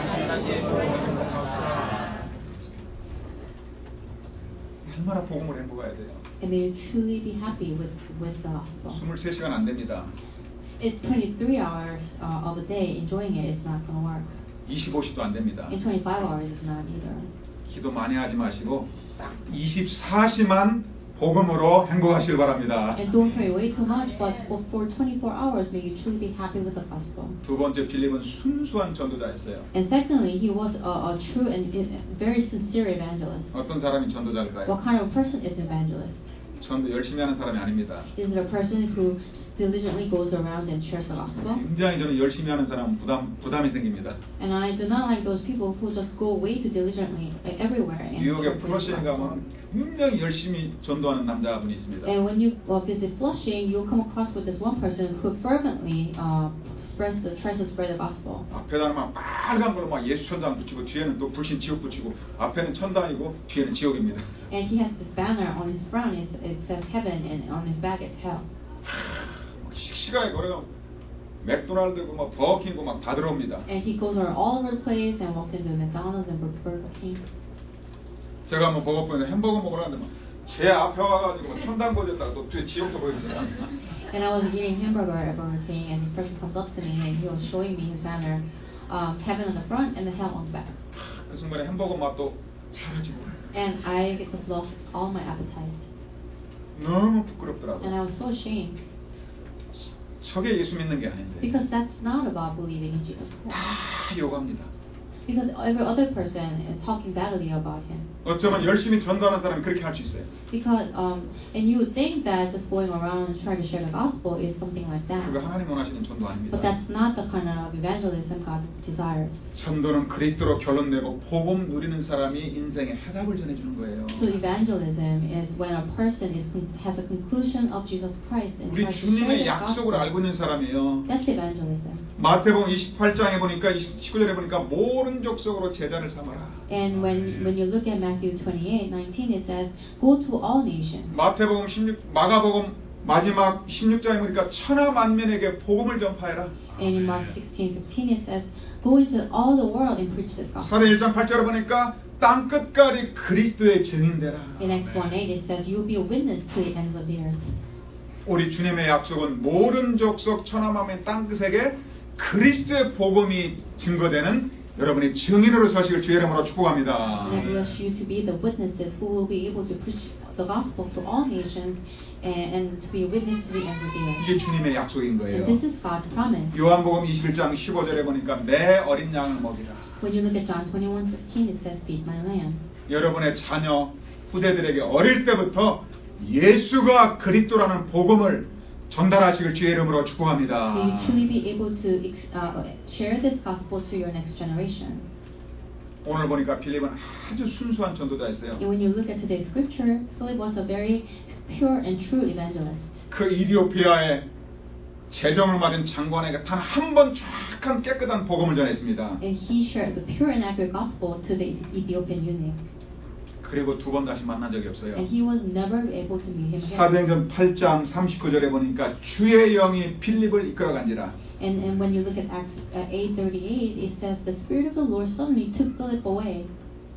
날마다 복음으로 행복해야 돼요. And may you truly be happy with the gospel. 23시간 안 됩니다. It's 23 hours of a day enjoying it. It's not going to work. 25시도 안 됩니다. And 25 hours is not either. 기도 많이 하지 마시고 딱 24시만 복음으로 행복하시길 바랍니다. And don't pray way too much, but for 24 hours, may you truly be happy with the gospel. 두 번째 빌립은 순수한 전도자였어요. And secondly, he was a true and very sincere evangelist. 어떤 사람이 전도자일까요? What kind of person is an evangelist? 전도 열심히 하는 사람이 아닙니다. Is it a person who diligently goes around and shares the gospel? 굉장히 저는 열심히 하는 사람은 부담이 생깁니다. And I do not like those people who just go way too diligently everywhere. And 뉴욕의 share the 플러싱 gospel. 가면 굉장히 열심히 전도하는 남자분이 있습니다. And when you visit Flushing, you'll come across with this one person who fervently tries to spread the gospel. 앞에다가 막 빨간 걸로 막 예수 천당 붙이고 뒤에는 또 불신 지옥 붙이고 앞에는 천당이고 뒤에는 지옥입니다. And he has this banner on his front. It says heaven, and on his back it's hell. 씩씩하게 걸어가 맥도날드고 막 버거킹고 막 다 들어옵니다. And he goes all over the place and walks into McDonald's and Burger King. 제가 한번 버거 보는데 햄버거 먹으러 갔는데 제 앞에 와가지고 천당 보였다가 또 뒤에 지옥도 보입니다. And I was eating hamburger at Burger King, and this person comes up to me and he was showing me his banner, heaven on the front and the hell on the back. 그 순간에 햄버거 맛도 사라지고 And I just lost all my appetite. 너무 부끄럽더라고. And I was so ashamed. 저게 예수 믿는 게 아닌데 Because that's not about believing in Jesus Christ. 다 욕합니다. Because every other person is talking badly about him. 어쩌면 열심히 전도하는 사람이 그렇게 할 수 있어요. Because and you would think that just going around and trying to share the gospel is something like that. 그거 하나님 원하시는 전도 아닙니다. But that's not the kind of evangelism God desires. 전도는 그리스도로 결론내고 복음 누리는 사람이 인생의 해답을 전해주는 거예요. So evangelism is when a person has a conclusion of Jesus Christ and 우리 tries to share 주님의 the 약속을 gospel. 알고 있는 사람이에요. That's evangelism. 마태복음 28장에 보니까 19절에 보니까 모든 족속으로 제자를 삼아라. And when you look at Matthew 28:19, it says, "Go to all nations." 마태복음 16, 마지막 16장에 보니까 천하 만민에게 복음을 전파해라. And in Mark 16:15, it says, "Go into all the world and preach this gospel." 사도행 1장 8절에 보니까 땅 끝까지 그리스도의 증인되라. In Acts 1:8, it says, "You will be a witness to the ends of the earth." 우리 주님의 약속은 모든 족속 천하 만민 땅 끝에게 그리스도의 복음이 증거되는 여러분이 증인으로 서시길 주의 이름으로 축복합니다. And I bless you to be the witnesses who will be able to preach the gospel to all nations and to be a witness to the ends of the earth. 이게 주님의 약속인 거예요. And this is God's promise. 요한복음 21장 15절에 보니까 내 어린 양을 먹이라. When you look at John 21:15, it says, "Feed my lamb." 여러분의 자녀, 후대들에게 어릴 때부터 예수가 그리스도라는 복음을 전달하시길 주의 이름으로 축복합니다. May you truly be able to share this gospel to your next generation. 오늘 보니까 빌립은 아주 순수한 전도자였어요. And when you look at today's scripture, Philip was a very pure and true evangelist. 그 이디오피아의 재정을 받은 장관에게 단 한 번 정확한 깨끗한 복음을 전했습니다. And he shared the pure and accurate gospel to the Ethiopian eunuch. 그리고 두 번 다시 만난 적이 없어요. And he was never able to meet him again. 사도행전 8장 39절에 보니까 주의 영이 빌립을 이끌어간지라. And when you look at Acts 8:38, it says the Spirit of the Lord suddenly took Philip away.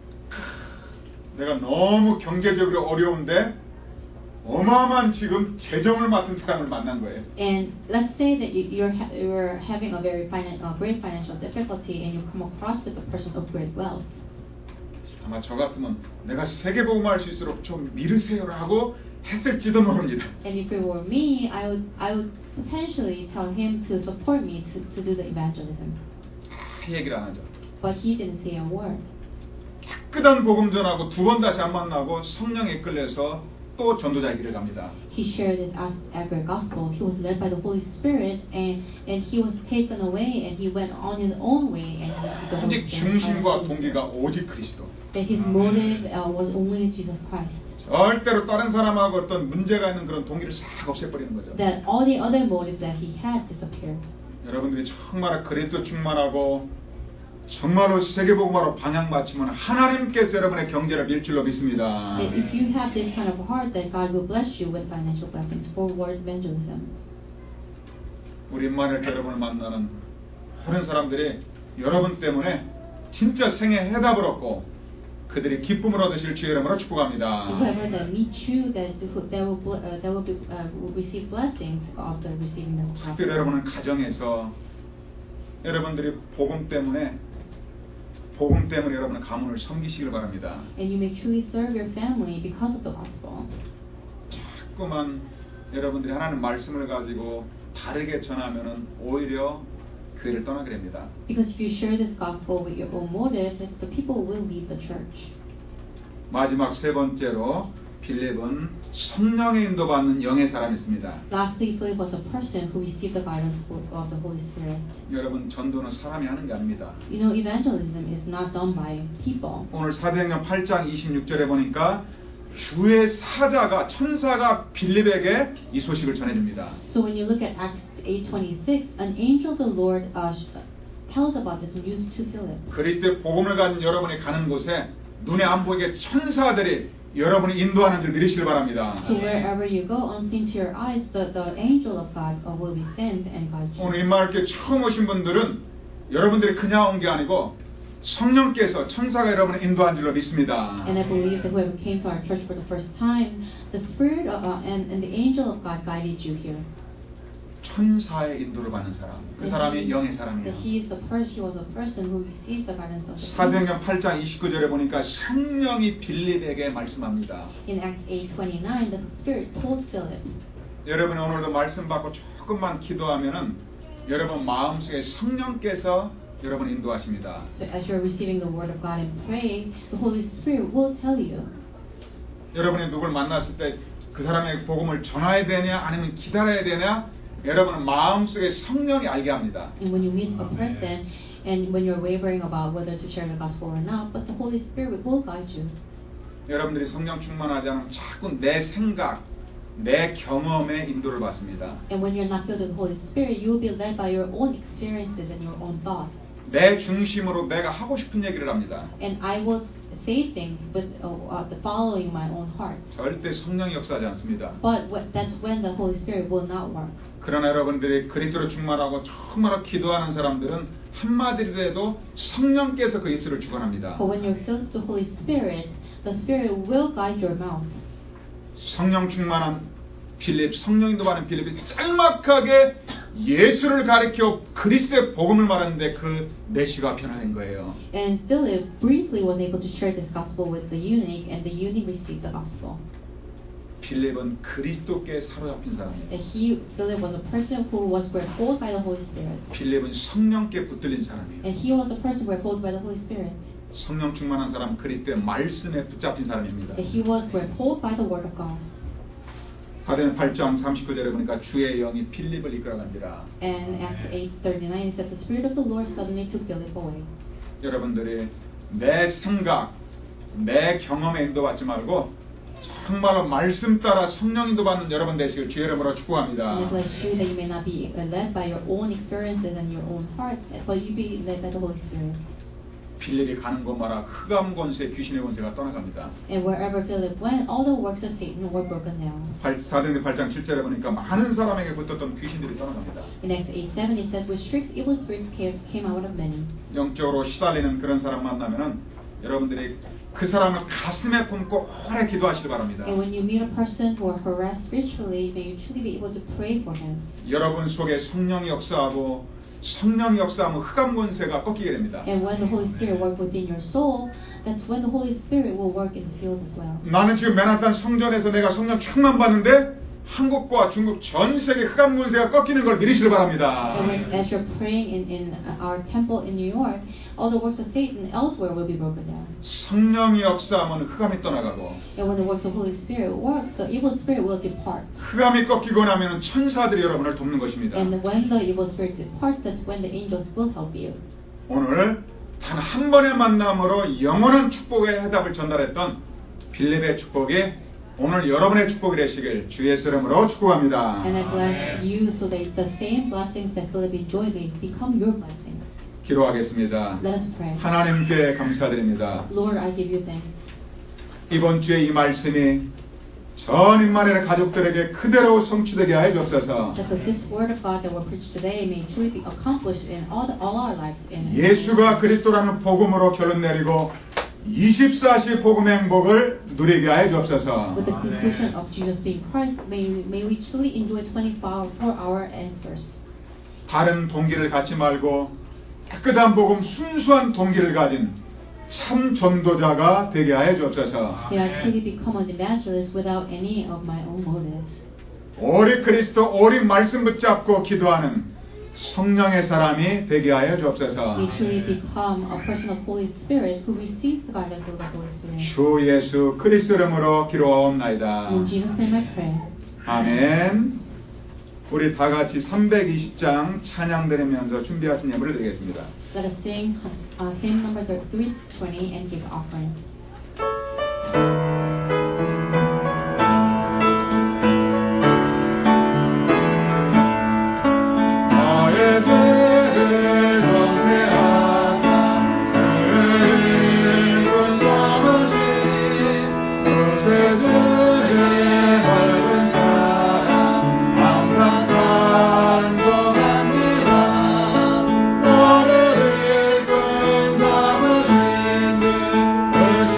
내가 너무 경제적으로 어려운데 어마어마한 지금 재정을 맡은 사람을 만난 거예요. And let's say that you're having a very great financial difficulty, and you come across with a person of great wealth. 아마 저 같으면 내가 세계복음할 수 있도록 좀 미루세요라고 했을지도 모릅니다. And if it were me, I would potentially tell him to support me to do the evangelism. 얘기를 안 하죠. But he didn't say a word. 깨끗한 복음 전하고 두 번 다시 안 만나고 성령에 이끌려서 또 전도자의 길을 갑니다. He shared this accurate gospel. He was led by the Holy Spirit, and he was taken away, and he went on his own way, and he received the Holy 오직 Spirit. 중심과 동기가 오직 그리스도. That his motive was only Jesus Christ. 절대로 다른 사람하고 어떤 문제가 있는 그런 동기를 싹 없애버리는 거죠. That all the other motives that he had disappeared. 여러분들이 정말 그리스도 충만하고 정말로 세계복음화로 방향 맞추면 하나님께서 여러분의 경제를 밀줄로 믿습니다. And if you have this kind of heart, that God will bless you with financial blessings for world evangelism. 우리 임마누엘 여러분을 만나는 그런 사람들이 여러분 때문에 진짜 생애 해답을 얻고 그들이 기쁨을 얻으실 주의 이름으로 축복합니다. Whoever that meets you, will receive blessings after receiving the gospel. 특별히 여러분은 가정에서 여러분들이 복음 때문에 여러분의 가문을 섬기시길 바랍니다. And you may truly serve your family because of the gospel. 자꾸만 여러분들이 하나님 말씀을 가지고 다르게 전하면은 오히려 교회를 떠나게 됩니다. Because if you share this gospel with your own motive, the people will leave the church. 마지막 세 번째로 빌립은 성령의 인도받는 영의 사람이었습니다. Lastly, Philip was a person who received the guidance of the Holy Spirit. 여러분 전도는 사람이 하는 게 아닙니다. You know, evangelism is not done by people. 오늘 사도행전 8장 26절에 보니까 주의 사자가 천사가 빌립에게 이 소식을 전해줍니다. So when you look at Acts 8:26, an angel of the Lord tells about this news to Philip. 그리스도의 복음을 가진 여러분이 가는 곳에 눈에 안 보이게 천사들이 여러분이 인도하는 줄 믿으시길 바랍니다. So wherever you go, unseen to your eyes, the angel of God will be sent and guide you. 오늘 임마누엘교회 처음 오신 분들은 여러분들이 그냥 온 게 아니고 성령께서 천사가 여러분을 인도한 줄로 믿습니다. And I believe that whoever came to our church for the first time, the Spirit and the angel of God guided you here. 천사의 인도를 받는 사람. 그 사람이 영의 사람이에요. He was a person who received the guidance of the 사도행전 8장 29절에 보니까 성령이 빌립에게 말씀합니다. In Acts 8:29, the Spirit told Philip, 여러분이 오늘도 말씀 받고 조금만 기도하면은 여러분 마음속에 성령께서 여러분 인도하십니다. so as you're receiving the word of God and pray, the Holy Spirit will tell you. 여러분이 누굴 만났을 때 그 사람에게 복음을 전해야 되냐 아니면 기다려야 되냐 여러분은 마음속에 성령이 알게 합니다. And when you meet a person and when you're wavering about whether to share the gospel or not, but the Holy Spirit will guide you. 여러분들이 성령 충만하지 않으면 자꾸 내 생각, 내 경험에 인도를 받습니다. And when you're not filled with the Holy Spirit, you will be led by your own experiences and your own thoughts. 내 중심으로 내가 하고 싶은 얘기를 합니다. And I will say things with the following my own heart. 절대 성령이 역사하지 않습니다. But that's when the Holy Spirit will not work. 그러나 여러분들이 그리스도로 충만하고 정말로 기도하는 사람들은 한마디로라도 성령께서 그 입술을 주관합니다. But when you're filled with the Holy Spirit, the Spirit will guide your mouth. 성령 충만한 빌립, 성령인도 받은 빌립이 짤막하게 예수를 가리켜 그리스도의 복음을 말하는데 그 메시가 변화된 거예요. And Philip briefly was able to share this gospel with the eunuch, and the eunuch received the gospel. 빌립은 그리스도께 사로잡힌 사람이에요. Philip was a person who was hold by the Holy Spirit. 빌립은 성령께 붙들린 사람이에요. And he was a person hold by the Holy Spirit. 성령 충만한 사람 그리스도의 말씀에 붙잡힌 사람입니다. And he was hold by the word of God. 사도행 8장 39절에 보니까 주의 영이 빌립을 이끌어갑니다. And Acts 8:39 it says the Spirit of the Lord suddenly took Philip away. 여러분들이 내 생각, 내 경험에 인도받지 말고 정말로 말씀 따라 성령 인도받는 여러분 되시길 주의 이름으로 축복합니다. And I bless you that you may not be led by your own experiences and your own heart, but you be led by the Holy Spirit. 빌립이 가는 곳마다 흑암 권세, 귀신의 권세가 떠나갑니다. And wherever Philip went, all the works of Satan were broken down. 사도행전 8장 7절에 보니까 많은 사람에게 붙었던 귀신들이 떠나갑니다. In Acts 8:7 it says, "With tricks, evil spirits came out of many." 영적으로 시달리는 그런 사람 만나면은 여러분들이 그 사람을 가슴에 품고 오래 기도하시기 바랍니다. And when you meet a person who are harassed spiritually, may you truly be able to pray for him. 여러분 속에 성령이 역사하고 성령이 역사하면 흑암 권세가 꺾이게 됩니다. And when the Holy Spirit works within your soul, that's when the Holy Spirit will work in the field as well. 나는 지금 맨하탄 성전에서 내가 성령 충만 받는데 한국과 중국 전 세계 흑암 권세가 꺾이는 걸 믿으시길 바랍니다. And as you're praying in our temple in New York, all the works of Satan elsewhere will be broken down. 성령이 역사하면 흑암이 떠나가고 And when the works of Holy Spirit works, the evil spirit will depart. 흑암이 꺾이고 나면 천사들이 여러분을 돕는 것입니다. And when the evil spirit departs, that's when the angels will help you. 오늘 단 한 번의 만남으로 영원한 축복의 해답을 전달했던 빌립의 축복이 오늘 여러분의 축복이 되시길 주의 이름으로 축복합니다. And I bless you so that the same blessings that Philip enjoyed may become your blessings. 기도하겠습니다. Let us pray. 하나님께 감사드립니다. Lord, I give you thanks. 이번 주에 이 말씀이 전 인만의 가족들에게 그대로 성취되게 하여 주옵소서. That this word of God that we're preached today may truly be accomplished in all our lives. 예수가 그리스도라는 복음으로 결론 내리고 24시 복음의 행복을 누리게 하여 주옵소서. With the conclusion of Jesus being Christ, may we truly enjoy 24-hour answers. 다른 동기를 갖지 말고 깨끗한 복음, 순수한 동기를 가진 참 전도자가 되게 하여 주옵소서. May I truly become an evangelist without any of my own motives. 오직 그리스도, 오직 말씀 붙잡고 기도하는 성령의 사람이 되게 하여 주옵소서. May truly become a person of Holy Spirit who receives the guidance of the Holy Spirit. 주 예수 그리스도 이름으로 기도하옵나이다. In Jesus' name I pray. 아멘. 우리 다 같이 320장 찬양 드리면서 준비하신 예물을 드리겠습니다. Let us sing hymn number 320 and give offering. 그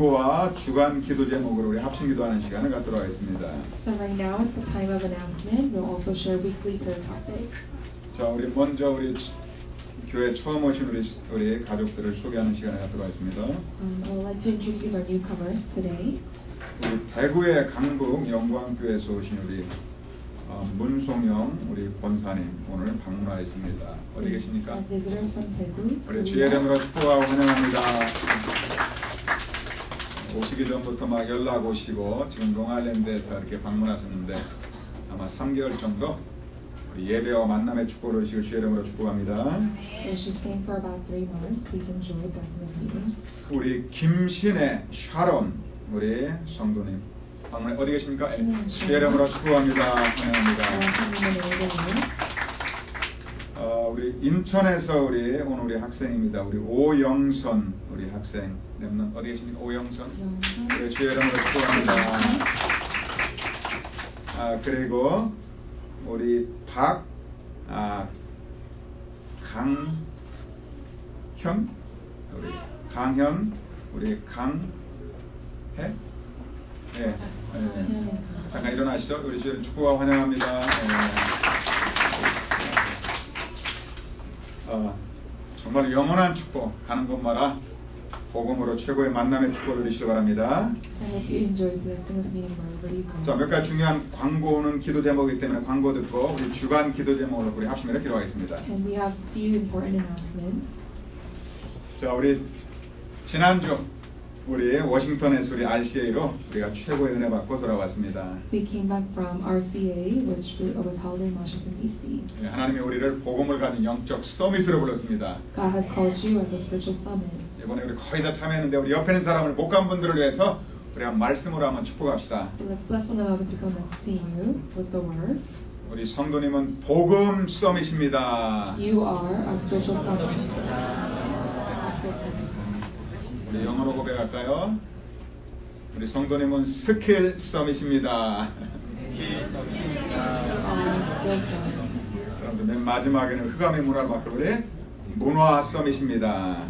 축보와 주간 기도 제목으로 우리 합심 기도하는 시간을 갖도록 하겠습니다. So right now it's the time of announcement. We'll also share weekly prayer topics. 자, 우리 먼저 우리 교회 처음 오신 우리 가족들을 소개하는 시간을 갖도록 하겠습니다. I would like to introduce our newcomers today. 우리 대구의 강북 영광교회에서 오신 우리 문송영 우리 권사님 오늘 방문하였습니다. 어디 계십니까? Visitors from Daegu. 우리 주의 이름으로 축복하고 환영합니다. 오시기 전부터 막 연락 오시고 지금 롱아일랜드에서 이렇게 방문하셨는데 아마 3개월 정도 우리 예배와 만남의 축복을 주시고 주의 이름으로 축복합니다. So she came for about 3 months. Please enjoy the blessing of meeting. 우리 김신혜 샤론 우리 성도님 방문 어디 계십니까? 주의 이름으로 축복합니다. 환영합니다. 우리 인천에서 우리 오늘 우리 학생입니다. 우리 오영선 우리 학생 어디 계십니까? 오영선 우리 주의 이름으로 축복합니다. 그리고 우리 강현 우리 강해 네. 잠깐 일어나시죠. 우리 주의 축복과 환영합니다. 정말 영원한 축복 가는 곳마다 복음으로 최고의 만남의 축복을 누리시기 바랍니다. 자, 몇 가지 중요한 광고는 기도 제목이기 때문에 광고 듣고 우리 주간 기도 제목으로 우리 합심해서 기도하겠습니다. 자, 우리 지난주 우리 워싱턴에서 우리 RCA로 우리가 최고의 은혜 받고 돌아왔습니다. We came back from RCA, which was held in Washington D.C. 하나님이 우리를 복음을 가진 영적 서밋으로 불렀습니다. God has called you as a spiritual summit. 이번에 우리 거의 다 참여했는데 우리 옆에 있는 사람을 못 간 분들을 위해서 우리 한 말씀으로 한번 축복합시다. So let's bless one another to come next to you with the word. 우리 성도님은 복음 서밋입니다. You are a spiritual summit. 우리 영어로 고백할까요? 우리 성도님은 스킬 서밋입니다. 그런데 맨 마지막에는 흑암의 문화를 바꾸고 우리 문화 서밋입니다.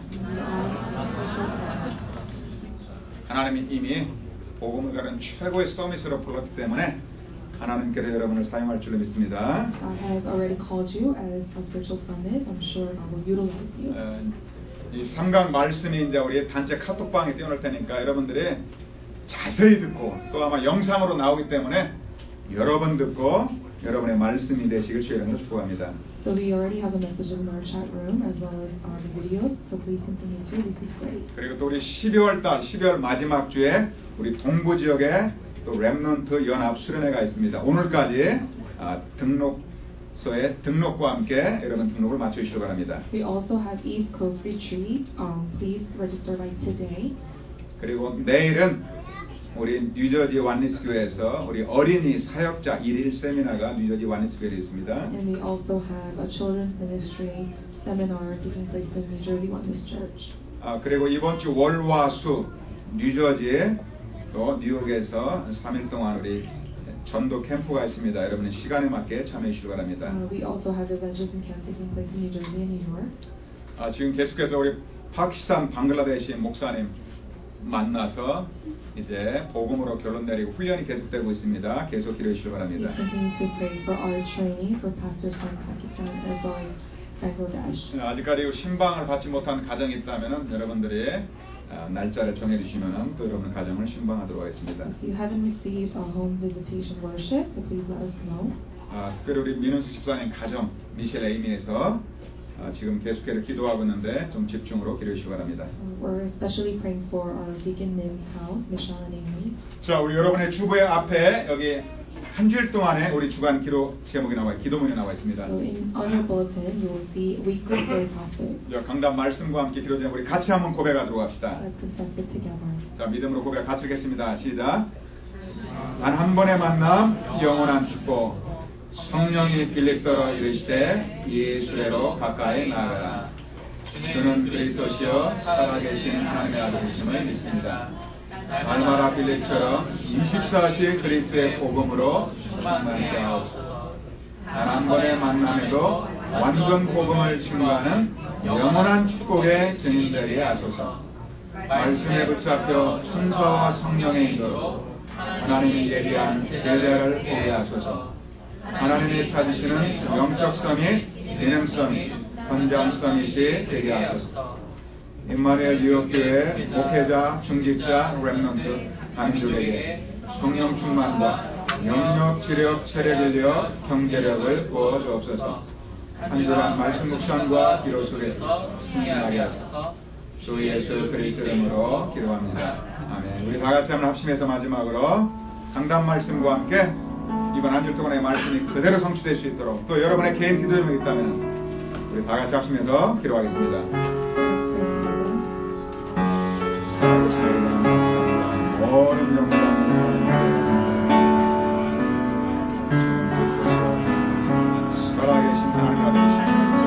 하나님이 이미 복음을 가는 최고의 서밋으로 불렀기 때문에 하나님께서 여러분을 사용할 줄로 믿습니다. God has already called you as a spiritual summit. I'm sure God will utilize you. 이 3강 말씀이 이제 우리 단체 카톡방에 띄워놓을 테니까 여러분들이 자세히 듣고 또 아마 영상으로 나오기 때문에 여러분 듣고 여러분의 말씀이 되시길 주의 이름으로 축복합니다. So we already have the messages in our chat room as well as the videos. So please continue to receive grace. 그리고 또 우리 12월 마지막 주에 우리 동부 지역에 또 렘넌트 연합 수련회가 있습니다. 오늘까지 등록소에 등록과 함께 여러분 등록을 맞춰주시기 바랍니다. We also have East Coast Retreat. Please register by today. 그리고 내일은 우리 뉴저지 완리스 교회에서 우리 어린이 사역자 1일 세미나가 뉴저지 완리스 교회에 있습니다. And we also have a children's ministry seminar taking place in New Jersey Oneness Church. 그리고 이번 주 월화수 뉴저지에 또 뉴욕에서 3일 동안 우리 전도 캠프가 있습니다. 여러분의 시간에 맞게 참여해 주시기 바랍니다. We also have evangelism camp taking place in New Jersey and New York. 지금 계속해서 우리 파키스탄 방글라데시 목사님 만나서 이제 복음으로 결론 내리고 훈련이 계속되고 있습니다. 계속 기도해 주시기 바랍니다. We continue to pray for our training for pastors from Pakistan as well as Bangladesh. 아직까지 신방을 받지 못한 가정이 있다면 여러분들이 날짜를 정해주시면 또 여러분 가정을 신방하도록 하겠습니다. If you haven't received a home visitation worship, so please let us know. 특별히 우리 민은수 집사님 가정 미셸 에이미에서 지금 계속해서 기도하고 있는데 좀 집중으로 기도해 주시기 바랍니다. We're especially praying for our deacon Mim's house, Michelle and Amy. 자, 우리 여러분의 주보의 앞에 여기 한 주일 동안에 우리 주간 기도 제목이 나와 기도문이 나와 있습니다. So on your bulletin, you will see weekly prayer topics. 강단 말씀과 함께 기도 제목 우리 같이 한번 고백하도록 합시다. Let's confess it together. 자, 믿음으로 고백 같이 하겠습니다. 시작. 단 한 번의 만남, 영원한 축복. 성령이 빌립더로 이르시되 예수께로 가까이 나아가라. 주는 그리스도시요 살아계신 하나님의 아들이심을 믿습니다. 날마다 빌립처럼 24시 그리스도의 복음으로 충만케 하옵소서. 단 한 번의 만남에도 완전 복음을 증거하는 영원한 축복의 증인들이 하소서. 말씀에 붙잡혀 천사와 성령의 인도로 하나님이 예비한 제자를 보게 하소서. 하나님이 찾으시는 영적 서밋, 개념 서밋, 현장 서밋이 되게 하소서. 임마누엘 뉴욕교회 목회자, 중직자, 렘넌트, 담임들에게 성령 충만과 영역, 지력, 체력인력, 경제력을 부어 주옵소서. 한 주간 말씀 묵상과 기도 속에서 승리하게 하소서. 주 예수 그리스도 이름으로 기도합니다. 아멘. 우리 다 같이 한번 합심해서 마지막으로 강단 말씀과 함께 이번 한 주 동안의 말씀이 그대로 성취될 수 있도록 또 여러분의 개인 기도 제목이 있다면 우리 다 같이 합심해서 기도하겠습니다. 모든 영광 살아계신 하나님 아버지,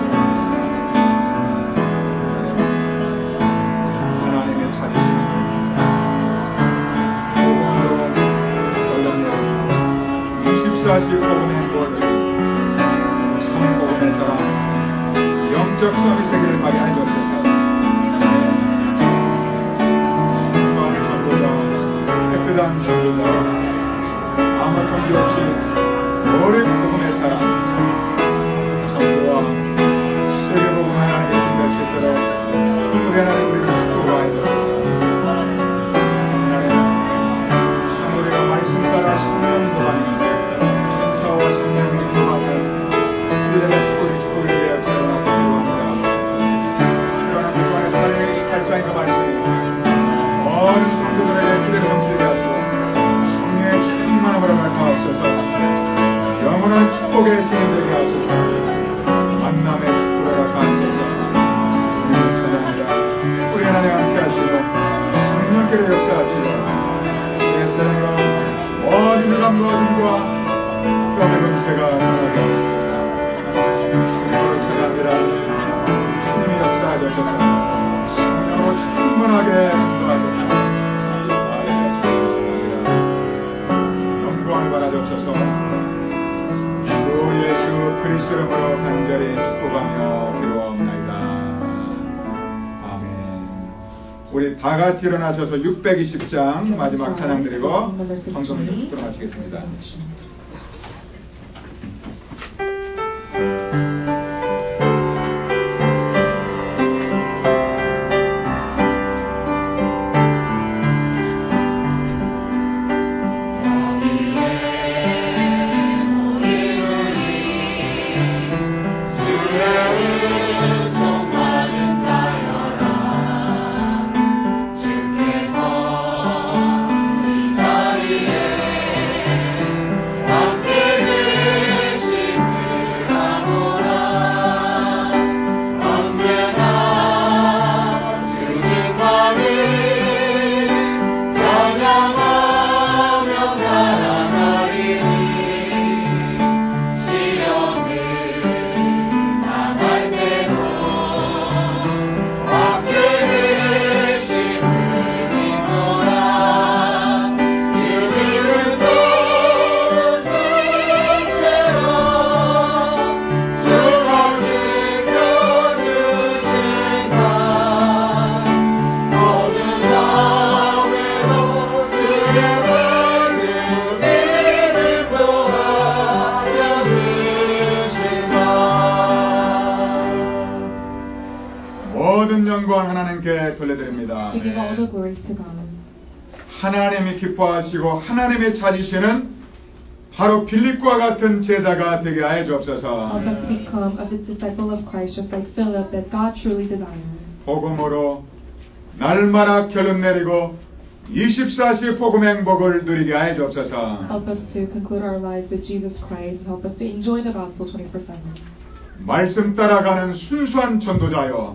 하나님의 찾으시는 복음으로 걸렸네요. 24시 복음의 구원을 성복음의 사람 영적 서밋 세계를 발휘하여 주옵소서. 순수한 전도자, 깨끗한 전도자, 아무 통지 없이 오랜 복음의 사람 전도와 세계복음 하나님의 준비할 수 있도록 우리 하나님 우리를 축복하여 주옵소서. 하나님 참 우리가 말씀 따라 성령 도하는 천사와 성령이 도하는 우리들의 축복을 위하여 제원하고 기도합니다. 이러한 그동안의 사례의 28장의 말씀이 모든 성도들에게 그대로 성취되게 하시고 성령의 충만함으로 말하옵소서. 영원한 축복의 증인되게 하소서. 만남의 축복을 허락하소서. 주님 감사합니다. 우리 하나님 함께 하시고 성령께로 역사하시고 내 사랑으로 모든 일과 모든과 뼈의 금세가 떠나게 하소서. 주님으로 찾아갑니다. 주님이 역사하셔서 성령으로 충만하게 도와주옵소서. 영광을 받아주옵소서. 주 예수 그리스도 이름으로 간절히 축복하며 기도하옵나이다. 아멘. 우리 다 같이 일어나셔서 620장 마지막 찬양 드리고 성경 연습으로 마치겠습니다. 돌려드립니다. We give all the glory to God. 하나님이 기뻐하시고 하나님이 찾으시는 바로 빌립과 같은 제자가 되게 하여 주옵소서. Help us become a disciple of Christ, just like Philip, that God truly desires. 복음으로 날마다 결론 내리고 24시 복음 행복을 누리게 하여 주옵소서. Help us to conclude our lives with Jesus Christ and help us to enjoy the gospel 24/7. 말씀 따라가는 순수한 전도자여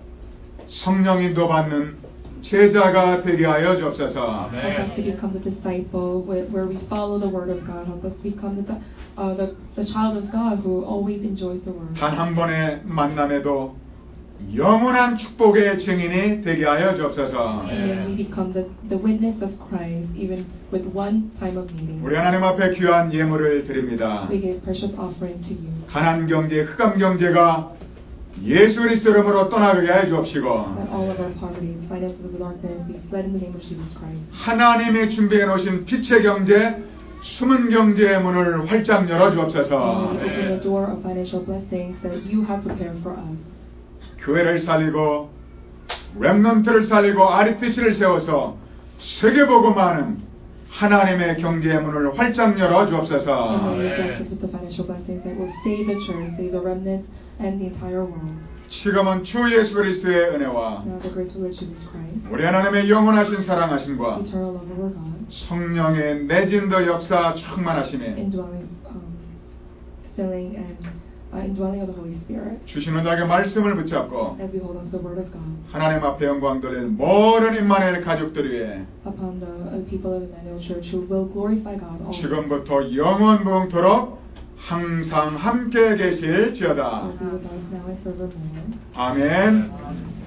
성령 인도받는 제자가 되게 하여 주옵소서. Help us to become the disciple where we follow the word of God. Help us become the child of God who always enjoys the word. 단 한 번의 만남에도 영원한 축복의 증인이 되게 하여 주옵소서. And we become the witness of Christ even with one time of meeting. 우리 하나님 앞에 귀한 예물을 드립니다. We give precious offering to you. 가난 경제, 흑암 경제가 예수 그리스도 이름으로 떠나게 해 주옵시고 That all of our poverty, finances of the darkness be fled in the name of Jesus Christ. 하나님이 준비해 놓으신 빛의 경제, 숨은 경제의 문을 활짝 열어 And 주옵소서. we open the door of financial blessings that you have prepared for us. 교회를 살리고 렘넌트를 살리고 RTC를 세워서 세계 복음하는 하나님의 경제의 문을 활짝 열어 And 주옵소서. may you bless us with the financial blessings that will save the church, save the remnant, and the entire world. 지금은 주 예수 그리스도의 은혜와 Now the great Lord Jesus Christ, 우리 하나님의 영원하신 사랑하심과 eternal love of our God, 성령의 내진도 역사 충만하심에 indwelling, filling and indwelling of the Holy Spirit, 주시는 자에게 말씀을 붙잡고 as we hold on to the Word of God, 하나님 앞에 영광 돌릴 모든 임마누엘 가족들 위해 upon the people of Emmanuel Church who will glorify God always. 지금부터 영원무궁토록 항상 함께 계실지어다. Be with us now and forevermore. 아멘.